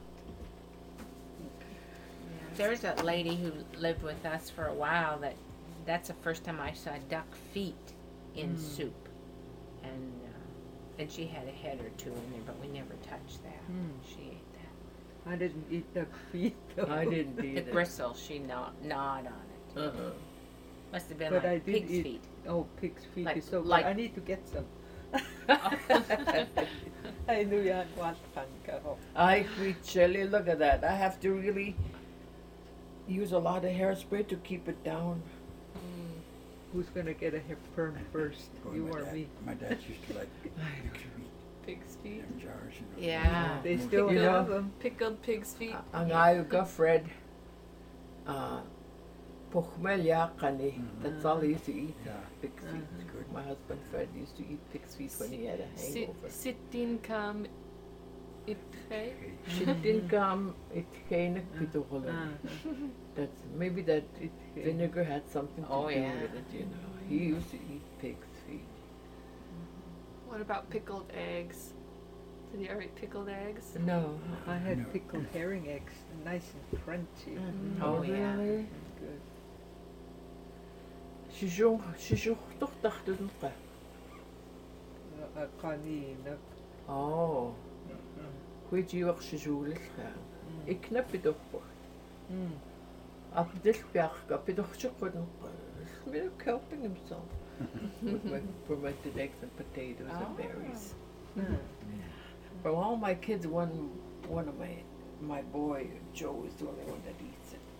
There's a lady who lived with us for a while that that's the first time I saw duck feet in Mm. soup. And uh, and she had a head or two in there, but we never touched that. Mm. She ate that. I didn't eat duck feet though. I didn't The either. gristle, she gnawed, gnawed on it. Uh-huh. Must have been But like I did pig's eat- feet. Oh, pig's feet Like- is so good. like- I need to get some. I knew you had one panka. I sweet chili, look at that. I have to really use a lot of hairspray to keep it down. Who's gonna get a hair perm first? Boy, You my or dad, me? My dad used to like pig's feet Pig's feet. in jars, you know. Yeah. They Most still of You them- have know, them. Pickled pig's feet. Ang ayuga Fred, uh, puchmelya kani. Mhm. That's all he used to eat. Yeah, Pig's feet. it's good. My husband Fred used to eat pig's feet when he had a Sit, hangover. sittin kam itche. Shittin kam itchenik pituchulan. Uh, That's maybe that it, vinegar had something to Oh, do yeah. with it. You know, he used to eat pig's feet. What about pickled eggs? Did you ever eat pickled eggs? No. I had No. pickled herring eggs, nice and crunchy. Mhm. Oh, Oh, yeah. really? Good. Shishung, shishung, toch dachten ka. Uh, uh, kanina. Oh, weet je wat shishulil ka? Ik knap het op. Mm. Up this back, up it off chocolate. He's helping himself. With my fermented eggs and potatoes Oh. and berries. Mm. From all my kids, one one of my my boy Joe is the only one that eats it.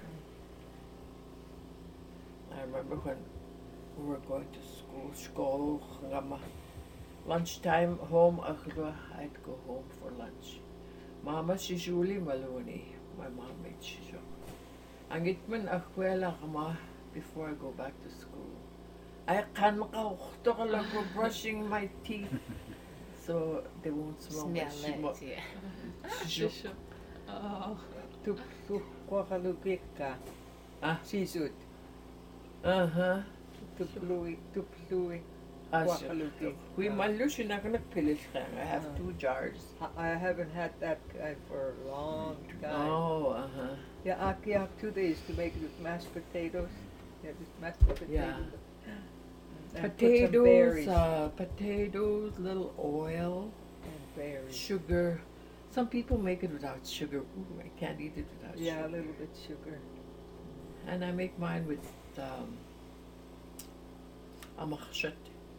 I remember when we were going to school, school, ngama. Lunchtime home, ako, I'd go home for lunch. Mama shishuli maluni. My mom made shisho. Ang itman akwela kama before I go back to school. I can makauhto ka lang for brushing my teeth. So they won't smell, my Smell shimo. it, yeah. Shuk. Oh. Tup tup kwakalukik ka. Ah. Sisut. Uh-huh. Tuplui tuplui. Ah, Kwakalukik. We malush na ka nagpilis ka. I have Ah. two jars. I haven't had that guy for a long time. Oh, uh-huh. Yeah, akiak too. They used to make it with mashed potatoes. Yeah, just mashed potatoes. Yeah. And put some Potatoes, berries uh, potatoes, little oil, and berries. sugar. Some people make it without sugar. Ooh, I can't eat it without Yeah, a sugar. little bit sugar. And I make mine with um, amachshat,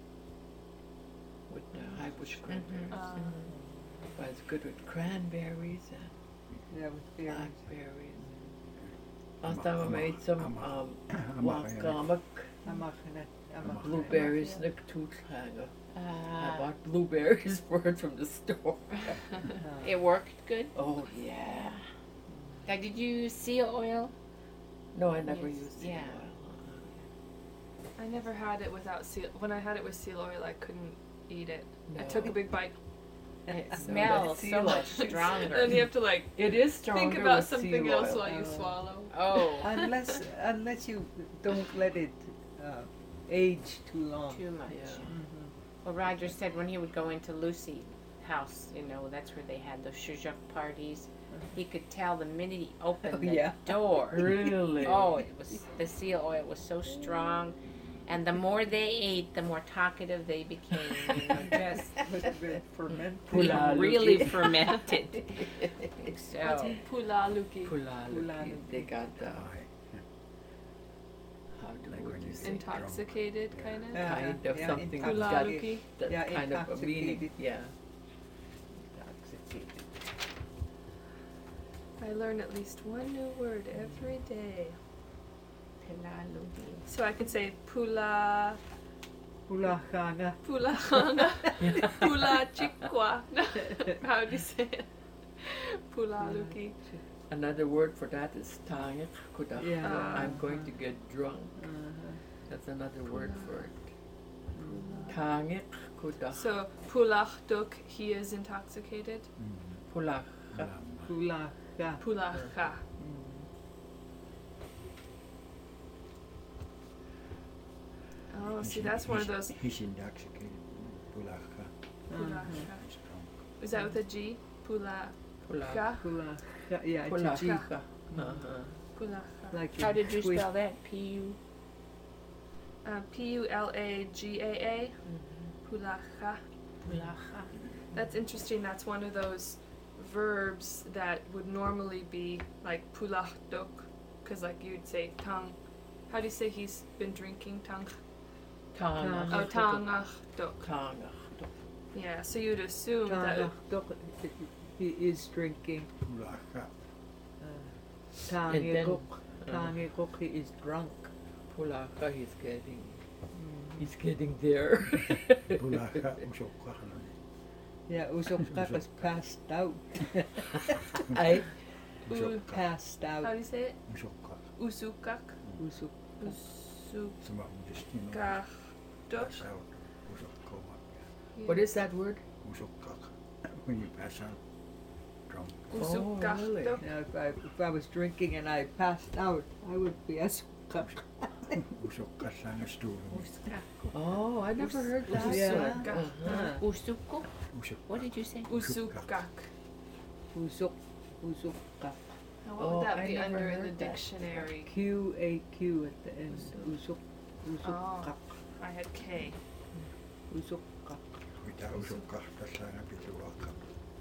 with the high bush cranberries. Uh, But it's good with cranberries and Yeah, with berries. blackberries. Last time I made some um, Amach- wakamak Amachana. Amach. blueberries nagtuthanger. I Uh, bought blueberries for it from the store. it worked good. Oh yeah. Now, did you use seal oil? No, I never Yes, used yeah. seal oil. I never had it without seal. When I had it with seal oil, I couldn't eat it. I No. took a big bite, It that's smells so seal much oil. and stronger. then you have to like It is stronger think about with something seal else oil. while you Oh. swallow. Oh, unless unless you don't let it uh, age too long. too much. Yeah. Mhm. Well, Roger said when he would go into Lucy's house, you know, that's where they had those shujak parties. He could tell the minute he opened Oh, the yeah. door. Really? Oh, it was the seal oil was so strong, and the more they ate, the more talkative they became. You know, just Must have been fermented. Pula really luki. fermented. What's So pula luki? Pula Pula luki. They got the Aye. how do Like what when do you you say say? Intoxicated, kind of. Yeah. Kind of yeah, something Pula that's got luki. that Yeah, kind of a meaning. intoxicated. Yeah. Intoxicated. I learn at least one new word every day. Pilalugi. So I can say pula, Hulahanga. pula hanga, pula chikwa. How do you say it? Pula luki. Another word for that is tangik kuda. Yeah. Ah. I'm going to get drunk. Uh-huh. That's another word for it. Mm. Tangik kuda. So pulach duk, he is intoxicated. Mm. Pulach. Lam. Hulaha. Pulacha. Mm. Oh, see, He's- that's one of he's- those. He's intoxicated. Pulacha. Pulacha. He's drunk. Is that with a G? Pula. Pulach. Hulaha. Yeah, it's a Pulach. G. Uh-huh. Pulacha. Like How in did you Swiss. spell that? P U. Uh, P U L A G A A. Pulacha. Pulacha. That's interesting. That's one of those verbs that would normally be like pulach duk, because like you'd say tang. How do you say he's been drinking tang? Tangach. Oh, tangach duk. Tangach. Yeah, so you'd assume that. Tangak dok- He is drinking. Pulacha. And then- Tangikok. Tangikok, he is drunk. Pulacha, he's getting, Mm. he's getting there. Pulacha. Usokka. Yeah, Usokka is passed out. I, U- Passed how out. do you say it? Usokka. Usukak. Usok. Usukak Some of them just, you know, duk. pass out. Usokka. what is that word? Usokka. When you pass out drunk. Usukak Oh, really? duk. Now, if I, if I was drinking and I passed out, I would be a Usokka. Usokka sang a stoel. Oh, I never heard that. Yeah. Usukak. Uh-huh. Usuko? Usokka. What did you say? Usukak. Usok. Usokka. Now, what Oh, would that I be never under in the heard that. dictionary? Q A Q at the end. Usok. Usokka. I had K. Usokka. Mitä usokka sang a pituakka.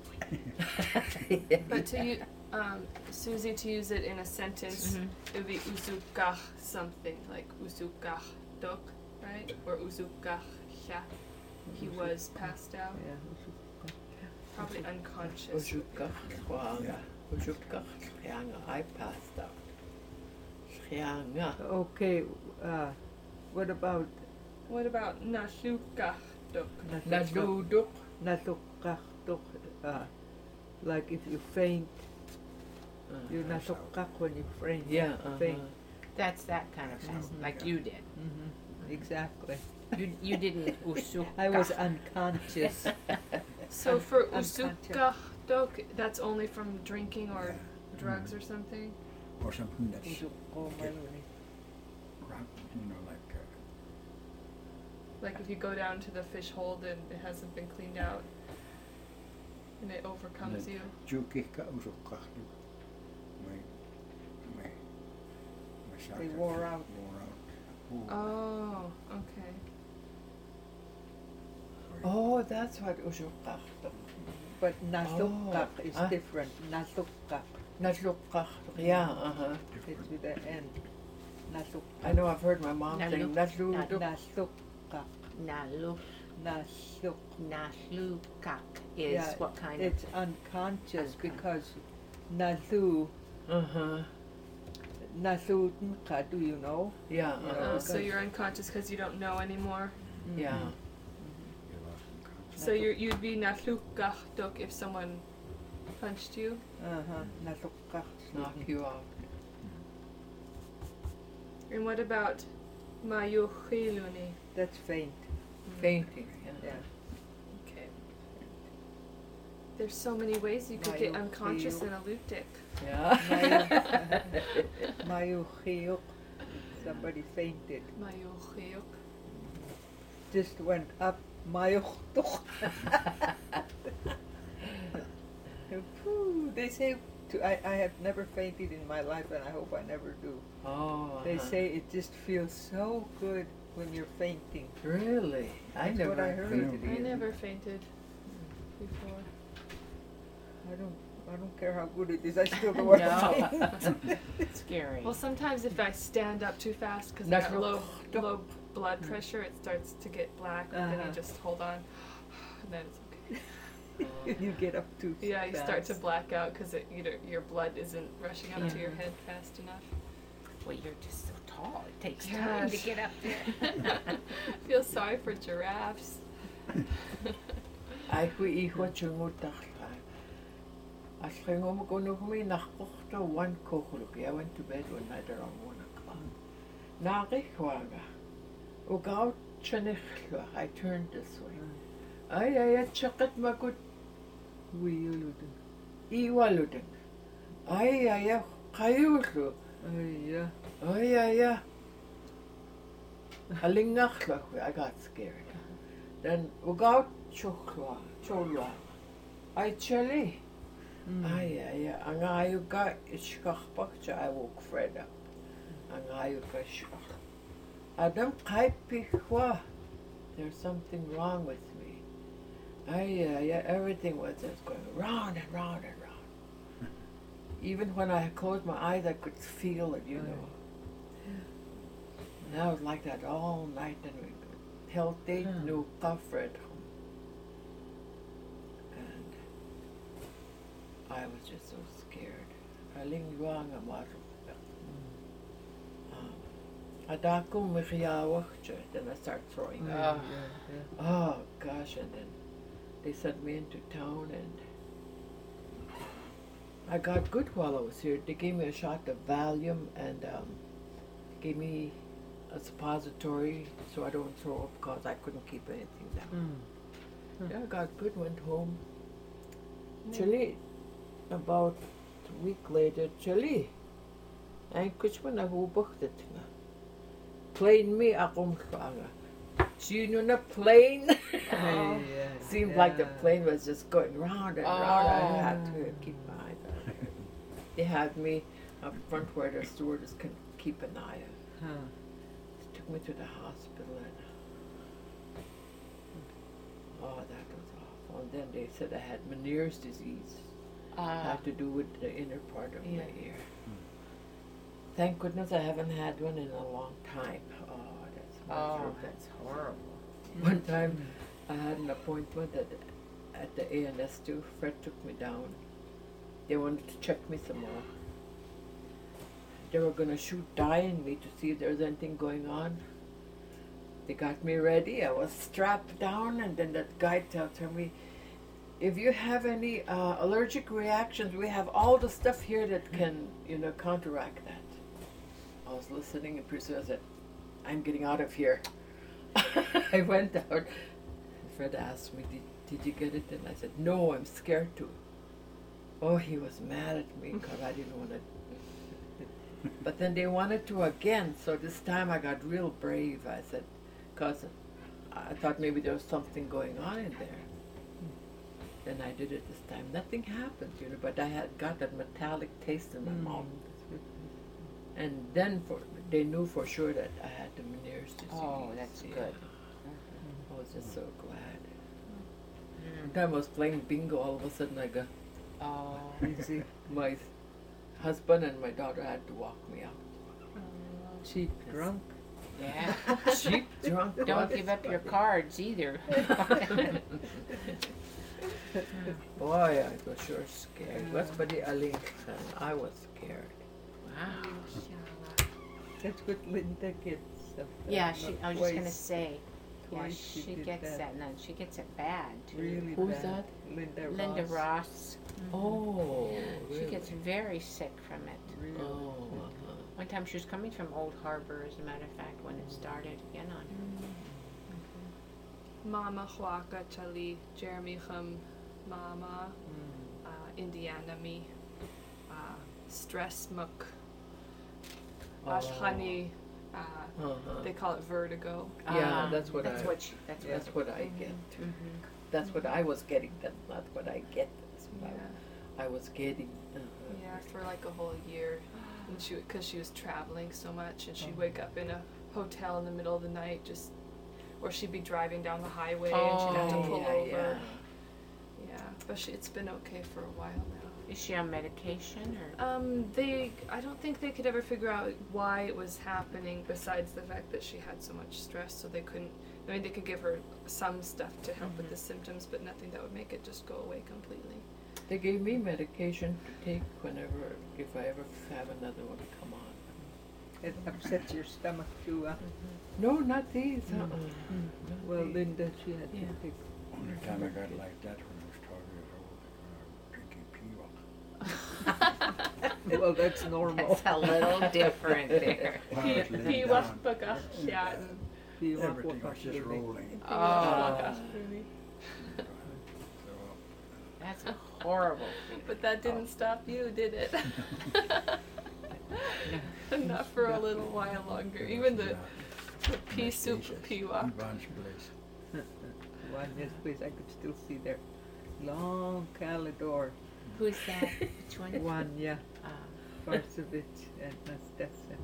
But to you, um, Susie, to use it in a sentence, Mhm. it would be usukah something, like usukah dok, right? Or usukah sha. He was passed out, Yeah, Usokka. probably unconscious. Ushukach, Schwanga. Ushukach, Schwanga. I passed out. Schwanga. Okay, uh, what about What about nashukah dok? Naduduk. Natokak dok? Uh, like if you faint, You nasukak when you faint. Yeah, uh-huh. faint. That's that kind of fast, Mhm. like you did. Mm-hmm. Exactly. You you didn't usukka. I was unconscious. So for Unconscious. usukkahdok, that's only from drinking or drugs or something? Or something that's Usukko maluni. rock, you know, like uh, Like if you go down to the fish hold and it hasn't been cleaned out and it overcomes Like- you. jukikka usukkahtu. My, my, my socks They are wore too- out. Wore out. Ooh. Oh, okay. Oh, that's what usukahto. But nasukak is Ah. different. Nasukak. Naslukahto. Yeah, uh-huh. It's with the N. Nasukak. I know I've heard my mom say Naluk- nasluduk. Nasukak. Nalu Nasuk. naslukak is Yeah, what kind It's unconscious Unconscious. because nasu, Uh-huh. nasudnka, do you know? Yeah, Yeah. Oh, uh-huh. so you're unconscious because you don't know anymore. Yeah. You lost some consciousness. So you're, you'd be nahlukkahdok if someone punched you. Uh-huh. Nasukak. Knock you out. And what about mayukhiluni? That's faint. Fainting. Yeah. Yeah. Okay. There's so many ways you could get Mayukhiyu. unconscious in a lutic. Yeah. Mayukhiyuk. Somebody fainted. Mayukhiyuk. Just went up. Mayukhtuk. Phew, They say, to, I, I have never fainted in my life and I hope I never do. Oh. They uh-huh. say it just feels so good when you're fainting. Really? I That's never what I heard. fainted I either. never fainted before. I don't I don't care how good it is, I still don't want No. to faint. scary. Well, sometimes if I stand up too fast because I That's got low, what- low blood pressure, it starts to get black. But then Uh-huh. you just hold on, and then it's okay. You get up too Yeah, you start to fast. black out because you know, your blood isn't rushing up to your Mhm. head fast enough. Well, you're just so tall. It takes time to Yes. get up there. Feel sorry for giraffes. Ai kui I hua chungu taklai. As ringo mo kono kumi nakokto one kokuluki. I went to bed one night around one o'clock. Naki huaga. Ugaw chanichlo. I turned this way. Ay ay ay chakat makut Wiyuludun. iwaludin. Ay ay ay kayulu. Ay, yeah. Ay ay ay. Alingaklo. I got scared. Then ugaw chokla. Cholwa. Ay chali. Mm. Ay, ay, ay. Ang ayaw ka, iskakpak siya, I woke Fred up. Ang ayaw ka, iskak. Adam kay pikwa. There's something wrong with me. Ay, ay, ay. Everything was just going round and round and round. Even when I closed my eyes, I could feel it, you know. And I was like that all night, and we healthy, Hmm. no Fred. And I was just so scared. Aling yuang amaru. Adako mikhiyawakcha. Then I start throwing Mm, up. yeah, yeah. Oh gosh, and then they sent me into town, and I got good while I was here. They gave me a shot of Valium, and um, gave me a suppository so I don't throw up because I couldn't keep anything down. Mm. Yeah, I got good, went home. Chile, about a week later, Chile. Ay kuchma na hubaktit nga. Plane me akong kanga. Sino na plane? Ay, yeah, Seemed like the yeah. plane was just going round and round. I Oh. had to keep my eyes on it. They had me up front where the stewardess can keep an eye on. Huh. They took me to the hospital, and oh, that was awful. And then they said I had Meniere's disease. Uh, Had to do with the inner part of Yeah. my ear. Thank goodness I haven't had one in a long time. Oh, that's oh, miserable. that's horrible. One time I had an appointment at, at the A N S too. Fred took me down. They wanted to check me some more. They were going to shoot dye in me to see if there was anything going on. They got me ready. I was strapped down, and then that guy tells me, if you have any uh, allergic reactions, we have all the stuff here that can, you know, counteract that. I was listening and Priscilla said, I'm getting out of here. I went out. Fred asked me, did, did you get it? And I said, no, I'm scared to. Oh, he was mad at me because I didn't want to. But then they wanted to again, so this time I got real brave. I said, because I thought maybe there was something going on in there. Then I did it this time. Nothing happened, you know, but I had got that metallic taste in my Mm. mouth. And then for, they knew for sure that I had the Meniere's disease. Oh, that's yeah. good. I was just so glad. Mm. One time I was playing bingo, all of a sudden I got, Oh. Easy. my husband and my daughter had to walk me out. Cheap drunk. Yeah. Cheap drunk. Don't give up your cards either. Boy, I was sure scared. Was pa di aling and I was scared. Wow. That's what Linda gets. uh, Yeah, not she, I was just gonna twice. say, yeah, Twice she she did gets that. that, and then she gets it bad too. Really Who's bad. that? Linda Ross. Linda Ross. Oh, She really? gets very sick from it. Really. Oh, uh-huh. One time she was coming from Old Harbor, as a matter of fact, when it started again on her. Mama Huaka Chali, Jeremy Hum, Mama, Mm. uh, Indiana me, uh, Stress Muk, Ashhani, uh, Uh-huh. they call it vertigo. Yeah, Ah, that's what that's I- what she, that's what. That's what I get. Mm-hmm. That's what I was getting. That's not what I get. That's what Yeah, I, I was getting. Uh-huh. yeah, for like a whole year, and she because she was traveling so much, and she'd wake up in a hotel in the middle of the night, just, or she'd be driving down the highway and she'd have to Oh, pull yeah, over. yeah. Yeah, but she, it's been okay for a while now. Is she on medication or? Um, they, I don't think they could ever figure out why it was happening besides the fact that she had so much stress, so they couldn't, I mean, they could give her some stuff to help with the symptoms, but nothing that would make it just go away completely. They gave me medication to take whenever, if I ever have another one come on. It upsets your stomach too. Uh. No, not these. Mm. Uh-uh. Mm. Not Well, these. Linda, she had Yeah. to take. Only time I got like that when I was twelve years old, when I was drinking piwa. Well, that's normal. That's a little different there. When I was laying He down, Piwa everything was just wakakili. rolling. Oh, So, that's horrible. But that didn't stop you, did it? Not for a little while longer. there Even was, the, uh, the pea soup Anastasia's, piwa. Ivan's place. One this place I could still see their long corridor. Who's that? Which one? One, yeah, Uh, Varsovich and Nastasa.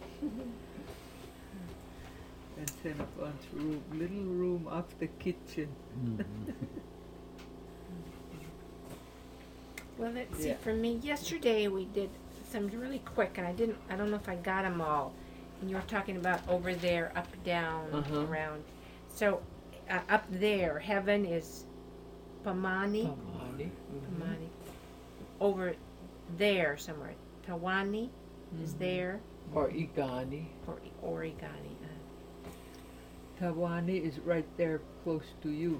And Xenophon's room, little room off the kitchen. Mm. Well, let's see. Yeah. For me, yesterday we did some really quick, and I didn't. I don't know if I got them all. And you were talking about over there, up, down, Uh-huh. around. So, uh, up there, heaven is Pamani. Pamani. Mhm. Pamani. Over there somewhere, Tawani is Mhm. there, Or Igani. or Origani. Uh, Tawani is right there close to you.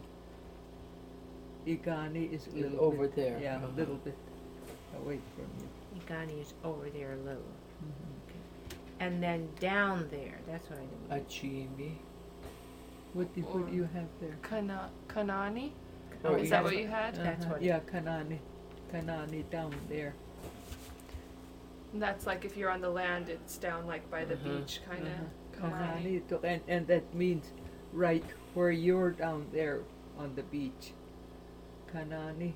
Igani is a Is little over bit, there. Yeah, Uh-huh. a little bit away from you. Igani is over there a little. Mm-hmm. And then down there, that's what I didn't. Achimi. What do, what do you have there? Kana, Kanani? Oh, Is that yeah. what you had? That's Uh-huh. what- Yeah, Kanani. Kanani down there. That's like if you're on the land, it's down like by the Uh-huh. beach, kind of. Uh-huh. Kanani, to- and, and that means right where you're down there on the beach. Kanani.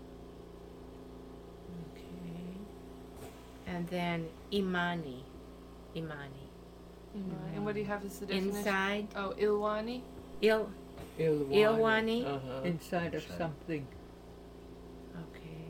Okay. And then Imani. Imani. And what do you have as the definition? Inside. Oh, Ilwani? Il. Ilwani. Ilwani. Uh-huh. Inside of Inside. something. Okay.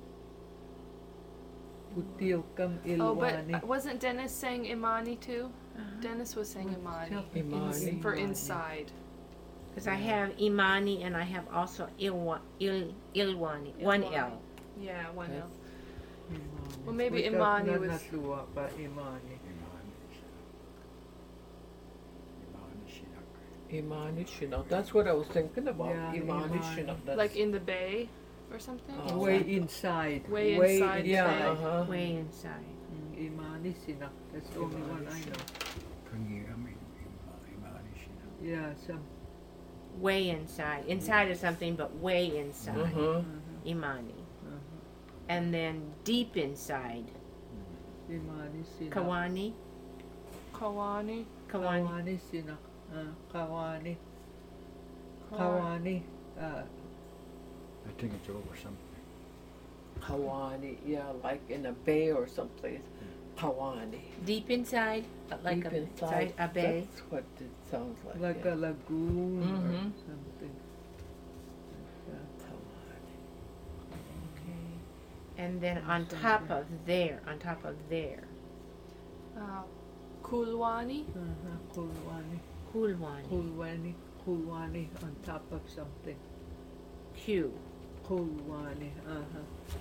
Putilkam Oh, but Ilwani. uh, wasn't Dennis saying Imani too? Uh-huh. Dennis was saying Imani. Imani. For Imani. inside. Because I have Imani and I have also Ilwa, Il, Ilwani. One Ilwani. L. Yeah, one Okay. L. Imani. Well, maybe Without Imani none was- Natua, but Imani. Iman is, uh, Iman is Sinakri. Imani Chinook. That's what I was thinking about. Yeah, Imani Imani. Chinook. That's Like in the bay or something? Oh. Way inside. Way inside the yeah, bay. uh-huh. Way inside. Mm, Imani Sinak. That's the only one I know. Kungiram Imani. Yeah, some. Way inside. Inside of something, but way inside. Uh-huh. Imani. Uh-huh. And then deep inside. Imani Sinak. Kawani. Kawani. Kawani. Kawani Sinak. Uh, Kawani. Kawani. Uh, I think it's over something. Kawani, yeah, like in a bay or someplace. Kawani. Deep inside, uh, like Deep a, inside. a bay. That's what it sounds like. like yeah. a lagoon Mhm. or something. Like Kawani. Okay. And then on top of there, on top of there, Uh, Kulwani. that. Uh-huh. Kulwani. Kulwani. Kulwani. Kulwani on top of something. Q. Kulwani. Uh-huh.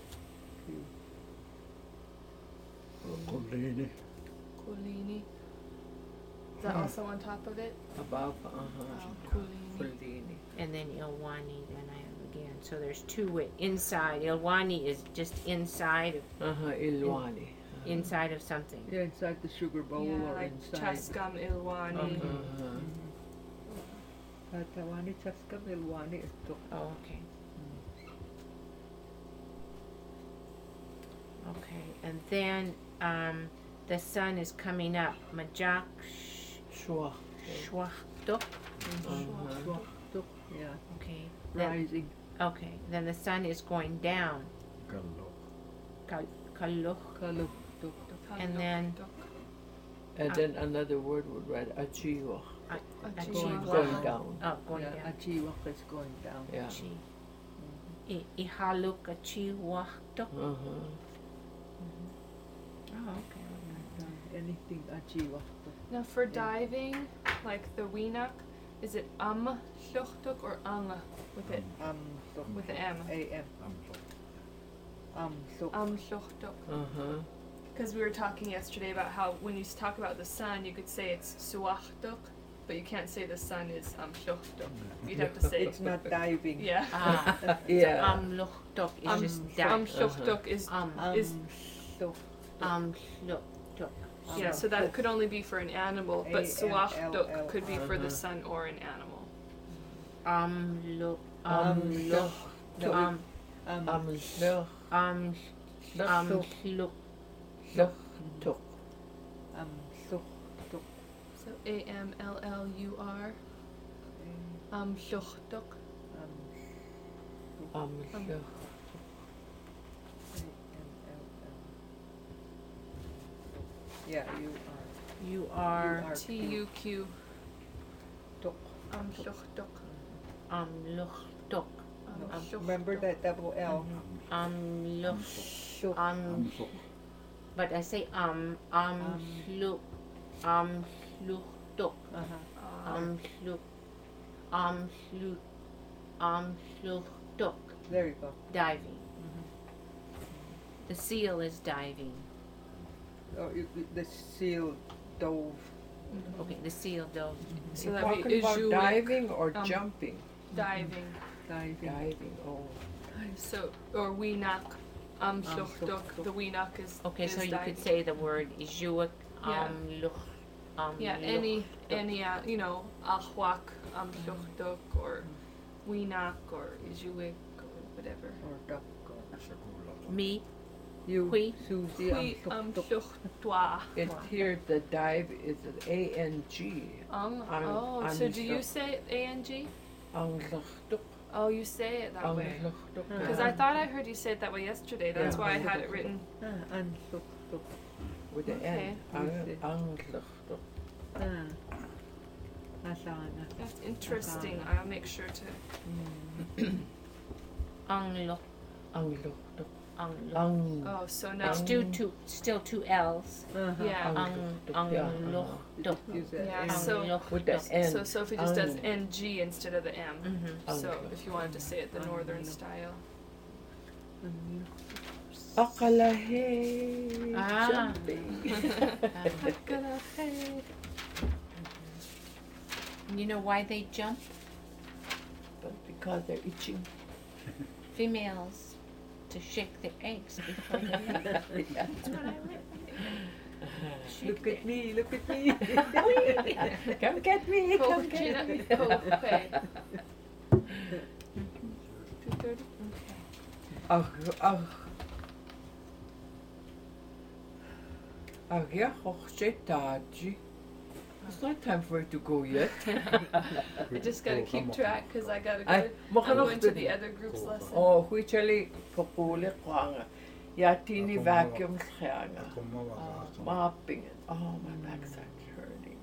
Kulini. Kulini. Is that Hmm. also on top of it? Above, Oh, uh-huh. Kulini. Kulini. And then Ilwani, then I have again. So there's two wi- inside. Ilwani is just inside of Uh-huh, Ilwani. inside of something. Yeah, inside the sugar bowl Yeah, or like inside. Chaskam Ilwani. Okay. Uh-huh. Tatawani, Chaskam, Ilwani, ito. Oh, okay. Okay, and then um, the sun is coming up. Majak Shwa. Shwachtok. Uh-huh. Tuk, yeah. Okay. Then, Rising. okay. Then the sun is going down. Gallo. Kal- Kaluch. Kaluk, tuk. And then- And then another word would write Achiwa. Achiwa. Going down. Oh, going Yeah, down. Achiwak is going down. Yeah. Chi. I- Ihaluk Achiwachtok. Uh-huh. Oh, okay. Uh, Anything Achiwak. Now for diving, like the Weenak, is it um shluchtuk or ang with it Um, tuk. with the M? A M. Um, so. Um shluchtuk. Uh-huh. Because we were talking yesterday about how when you s- talk about the sun, you could say it's suachtuk, but you can't say the sun is um shluchtuk. You'd have to say It's not diving. yeah. Ah, Yeah. um luchtok is Um, just um dive. shluchtuk is Um, Um, is- so. um luchtok. yeah. So that could only be for an animal, but A M L L. suachtuk could be for the Uh-huh. sun or an animal. Um lu Um, um luch no. um Um, Um, Shluch. um um luk Shluchtuk. um, so. Tuk. So A M L L U R. Um shluchtuk. Um, Um, Um, Shluch. Yeah, you are. you are are T U Q. Tuk. Um shluchtuk. um luchtok. Um, Um, shluchtuk. remember that double L. Um luch Shuk. um but I say um um Um. luk um luchtok. Uh-huh. Um luk um luk um luchtok. There you go. Diving. The seal is diving. Oh, you, you- the seal dove. Okay, the seal dove. So You're that'd be talking about ijuik, diving or um, jumping? diving. Diving. Diving. Oh. So or weenak. Um Um, shluchtuk. shluchtuk. The weenak is Okay, is so you diving. could say the word ijuik Yeah. um luch um Yeah, luch- any any uh, you know ahwak um shluchtuk or weenak or ijuik or whatever. Or duck. Or me you, Hui. Susie, Hui um um, tuk, tuk. shluchtwa. It here the dive is an A N G. Um, Ang- oh, so ang do you shluch- say A N G? Ang Shluchtuk. Oh, you say it that Ang way. Shluchtuk. Because I thought I heard you say it that way yesterday. That's Yeah. why I had it written. Ah, an tuk, tuk. With the Okay. N. Ang, Okay. ang Shluchtuk. Ah. Asana. That's interesting. I'll make sure to. ang luch Ang Shluchtuk. ang luch. Ang. Oh, so now. It's still two still two L's. Uh-huh. Yeah. Ang Ang Shluchtuk, ang yeah, luch uh-huh. tuk. Use that Yeah, N. Ang so- luch With the tuk. N. So Sophie just does Ang. N G instead of the M. Mhm. Ang So Shluchtuk. if you wanted to say it the Ang northern luch. style. Ang- Akalahe. Ah. Jumping. Gonna pay. You know why they jump? But because they're itching. Females to shake their eggs before they leave. That's what I read. Shake Look their at me, look at me. Come get me, Oh, come get Gina, me. oh, okay. Two thirty. Ach, ach. Ach, yeah, oh, shit, Taji. It's not time for it to go yet. I just gotta keep track because I gotta Ay, go. mukha I'm noch going to dun. the other group's lesson. Oh, huitali pokule kwanga. Ya tini vacuum schanga. Mopping it. Oh, my back's actually hurting.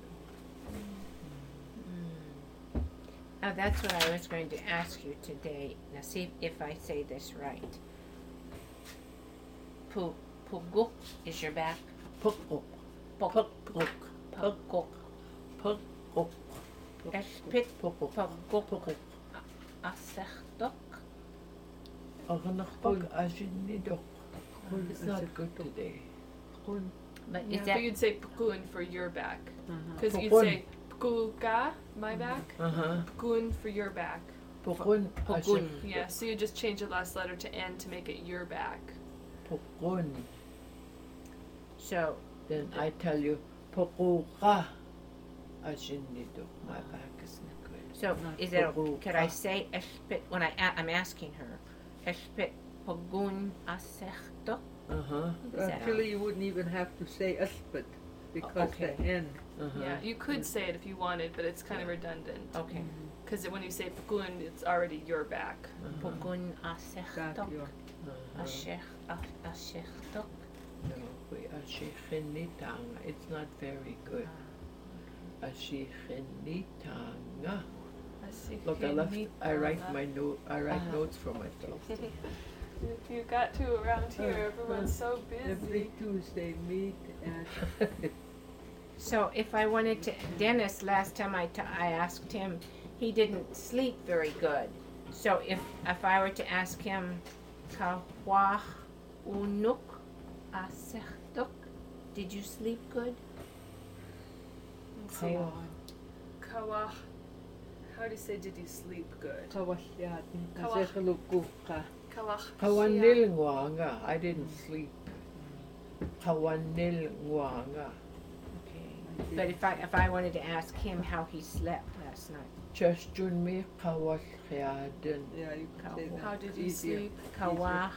Oh, that's what I was going to ask you today. Now, see if I say this right. Pu Pugu is your back. Pukuk, Puk pukuk, Pukuk. pukuk, Espit pukuk, Pukuk. pukuk. Asechtok. Ach, noch puk, ajinidok. It's not good today. But Yeah, is but that you'd say pukun for your back. Uh-huh. Because you'd Pukun. say pukuka, my back. Uh-huh. Pukun for your back. Pukun, Pukun? Yeah, so you just change the last letter to N to make it your back. Pukun. So, Then I tell you, pukuka, ajinidok. My back isn't good. so Not is it? Pugu. Could I say espit when I a- I'm asking her? Espit Pugun Asechtok. Uh-huh. Is that Actually, you wouldn't even have to say Espit because Okay. the N. Uh-huh. Yeah, you could say it if you wanted, but it's kind of redundant. Okay. Because when you say pukun, it's already your back. Uh-huh. Pugun Got Asechtok. you. Uh-huh. Ashech Asechtok. No, we ashichinitanga. It's not very good. Ashichinitanga. Look, I left. I write my note. I write Uh-huh. notes for myself. If you got to around here, everyone's so busy. Every Tuesday, meet at So if I wanted to, Dennis, last time I, t- I asked him, he didn't sleep very good. So if if I were to ask him, Kawah unuk asechtok, did you sleep good? Let's see. Kawa. Kawa. How do you say, did you sleep good? Kawasyatin. Kawa- Kasi kalukuka. Kawa. Kawanil nguanga. I didn't sleep. Kawanil nguanga. Okay. But if I if I wanted to ask him how he slept last night, Chestun mi kawasyaden. Yeah, you can say that. How did you Easier. sleep? Kawah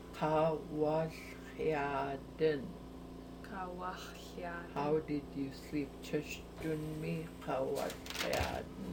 Kawasyaden. Kawahyan. How did you sleep? Chestun mi kawasyaden.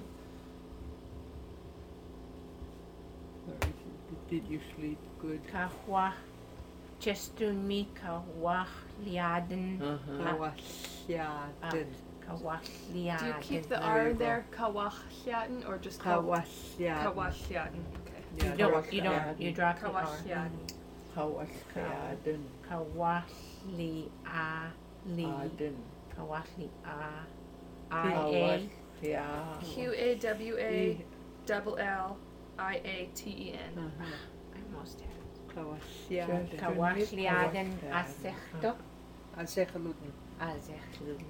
Or is it, Did you sleep good? Kawah Chestun mi Kawah liaden Uh-huh. Kawasyatin. Kawah Do you liaden. keep the There R you go. there? Kawahyan or just Kaw- Kawasyatin. Kawahyan? Okay. Yeah, You don't you don't Kawahyan. you drop the R. Kawahyan. Kawasyaden. Kawahli a li Aden. Kawahli a I A Kawasya. Q A W A double L I A T E N. Uh-huh. I almost had it. Kawasyatin. Kawahliaden asechto Asekhaluten. azechlun.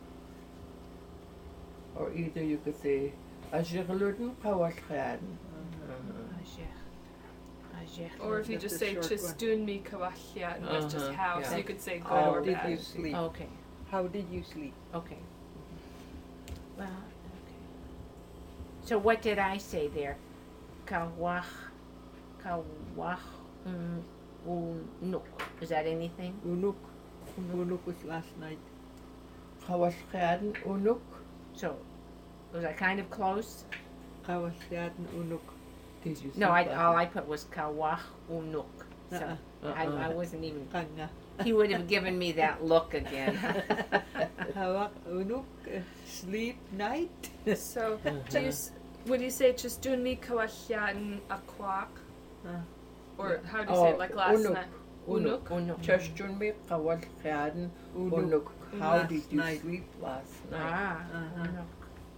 Or either you could say, Ashirluden Kawasyaden. Uh-huh. Azech Azech. Or if you That's just a say, short one. Chistun mi Kawahyan, that's just Uh-huh, how. So yeah. you could say good How or did bad. you sleep? Okay. How did you sleep? Okay. Well, okay. So what did I say there? Kawah, kawah, un, unuk. Is that anything? Unuk. Unuk was last night. Kawasyaden Unuk. So, was I kind of close? Kawasyatin unuk. Did you No, I, sleep all last I put was kawah, unuk. So Uh-uh. I, I Uh-uh. wasn't even, Kanga. he would have given me that look again. Hawak unuk. uh, Sleep night. So, do you, s- would you say, Chistun mi Kawahyan akwak? Uh, Or how do you say it, Oh, like last unuk. night? Unuk. Unuk. Chestun mi Kawasyaden unuk. Unuk. How Last did you night. sleep last night? Ah, Uh-huh. unuk.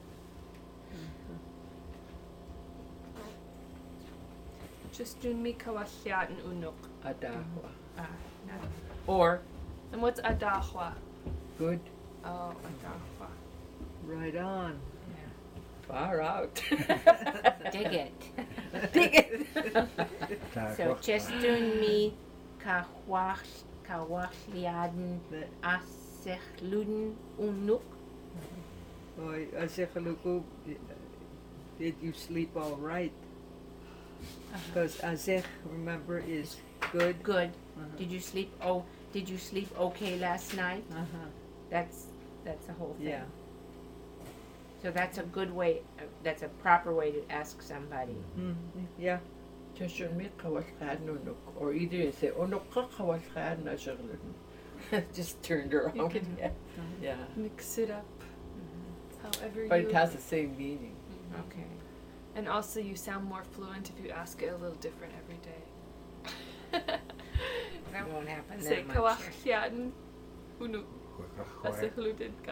Chistun mi Kawahyan unuk. Adahwa. Ah, no. Or, And what's adahwa? Good. Oh, adahwa. Right on. Far out. Dig it. Dig it. So chestun mi kawash kawashliaden asechluden unuk. Oy, Azekhaluku, did you sleep all right? Because Azekh, remember, is good. Good. Uh-huh. Did you sleep? Oh, did you sleep okay last night? Uh-huh. That's that's the whole thing. Yeah. So that's a good way. Uh, that's a proper way to ask somebody. Mm, yeah. Just me kawashad unuk, or either you say unuk kawashad na shagluden. Just turned around. You can yeah. yeah. mix it up. However But you. it has the same meaning. Mhm. Okay. And also, you sound more fluent if you ask it a little different every day. That won't happen Say that much. kawashliaden unuk asechluden ka.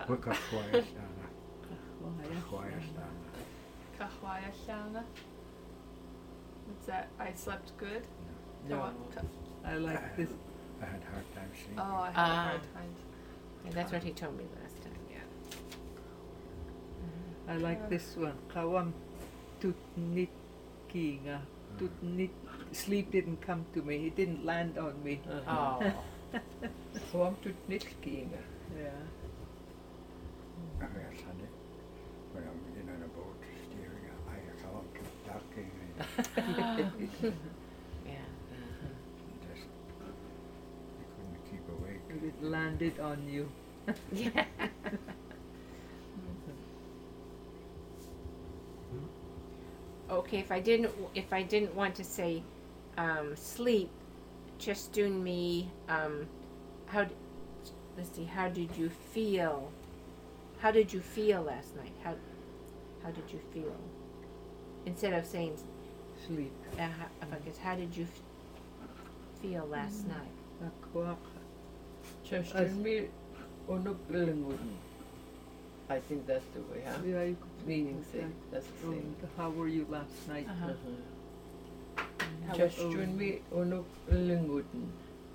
Kahwayashana. What's that? I slept good? No. Kawa- ka- I like this. I had a hard time sleeping. Oh, I had Ah. a hard time. And that's what he told me last time. Yeah. I like this one. Kawam tutnit kinga. Tutnit. Sleep didn't come to me. It didn't land on me. Uh-huh. Oh. Kwam tut nitskiinga. Yeah. I got Sunday when I'm in on a boat steering. I saw him keep ducking and Yeah. just I couldn't keep awake. And it landed on you. Yeah. Okay, if I didn't, if I didn't want to say um, sleep, just doing me. Um, how? d- Let's see. How did you feel? How did you feel last night? How? How did you feel? Instead of saying, Sleep. uh, how- if I guess, how did you f- feel last night? Akwak. Just As- me unuk linguden. I think that's the way, huh? Yeah, you could Meaning put same. that. That's the Um, same. how were you last night? Uh-huh. Uh-huh. How Just was- join me unuk linguden.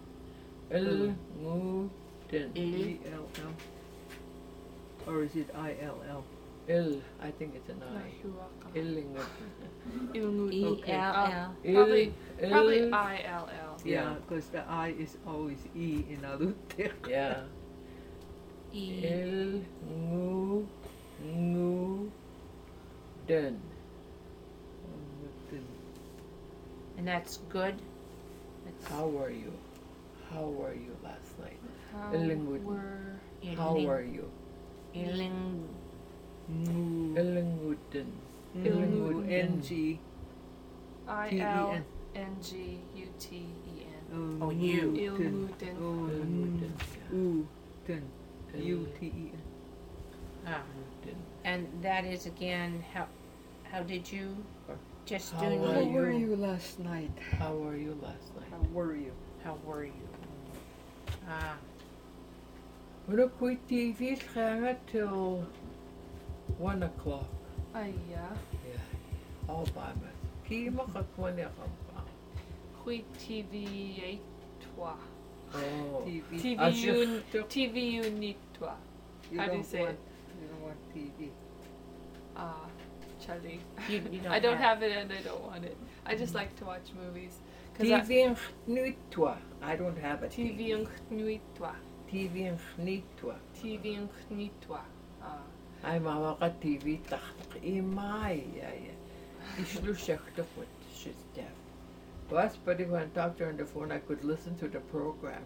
Linguden. E L L. Or is it I L L? Il. I think it's an I. Nahuaka. Illinguden. Ilmut. E Okay. L L. Probably, Il- probably il- I L L. Yeah. Yeah, because the I is always E in Alute. Yeah. E. Il ngu ngu den. And that's good. That's How were you? How were you last night? How Ilmut. were How Iling- were you? Iling. Mu. Illinguden. Mu. N G. I T E L N. N G U T E N? Oh, you. Ilmuten. Oh, Illinguden. U. Ten. U T E N. Ah. And that is again how. How did you? Just How doing were How me. were you? you last night? How were you last night? How were you? How were you? Ah. When we T V schermen till one o'clock. Ay, yeah. Yeah. All by myself. Kima kakwane kampa. Hui T V eight toi. Oh. T V. T V As you- un T V unit toi. You How do you don't say want, it? You don't want T V. Ah, Charlie. You, you don't I don't have. have it and I don't want it. I just like to watch movies. Cause T I- V nitwa. I don't have a T V un nuit toi. T V nitwa. T V un nuit toi. Ah. Ay mama ka T V taktak imay. Yeah, yeah. Ishlu shakta foot. She's deaf. Was but when I talked to her on the phone, I could listen to the program.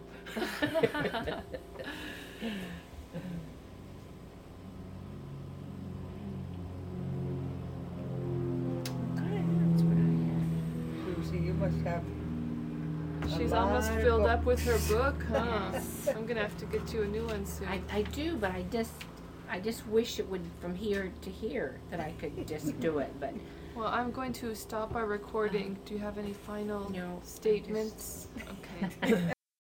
That's what I have. Susie, you must have. She's A almost lot of filled up with books. her book, huh? I'm gonna have to get you a new one soon. I, I do, but I just I just wish it would from here to here that I could just do it. But Well, I'm going to stop our recording. Do you have any final no, I just- statements? Okay.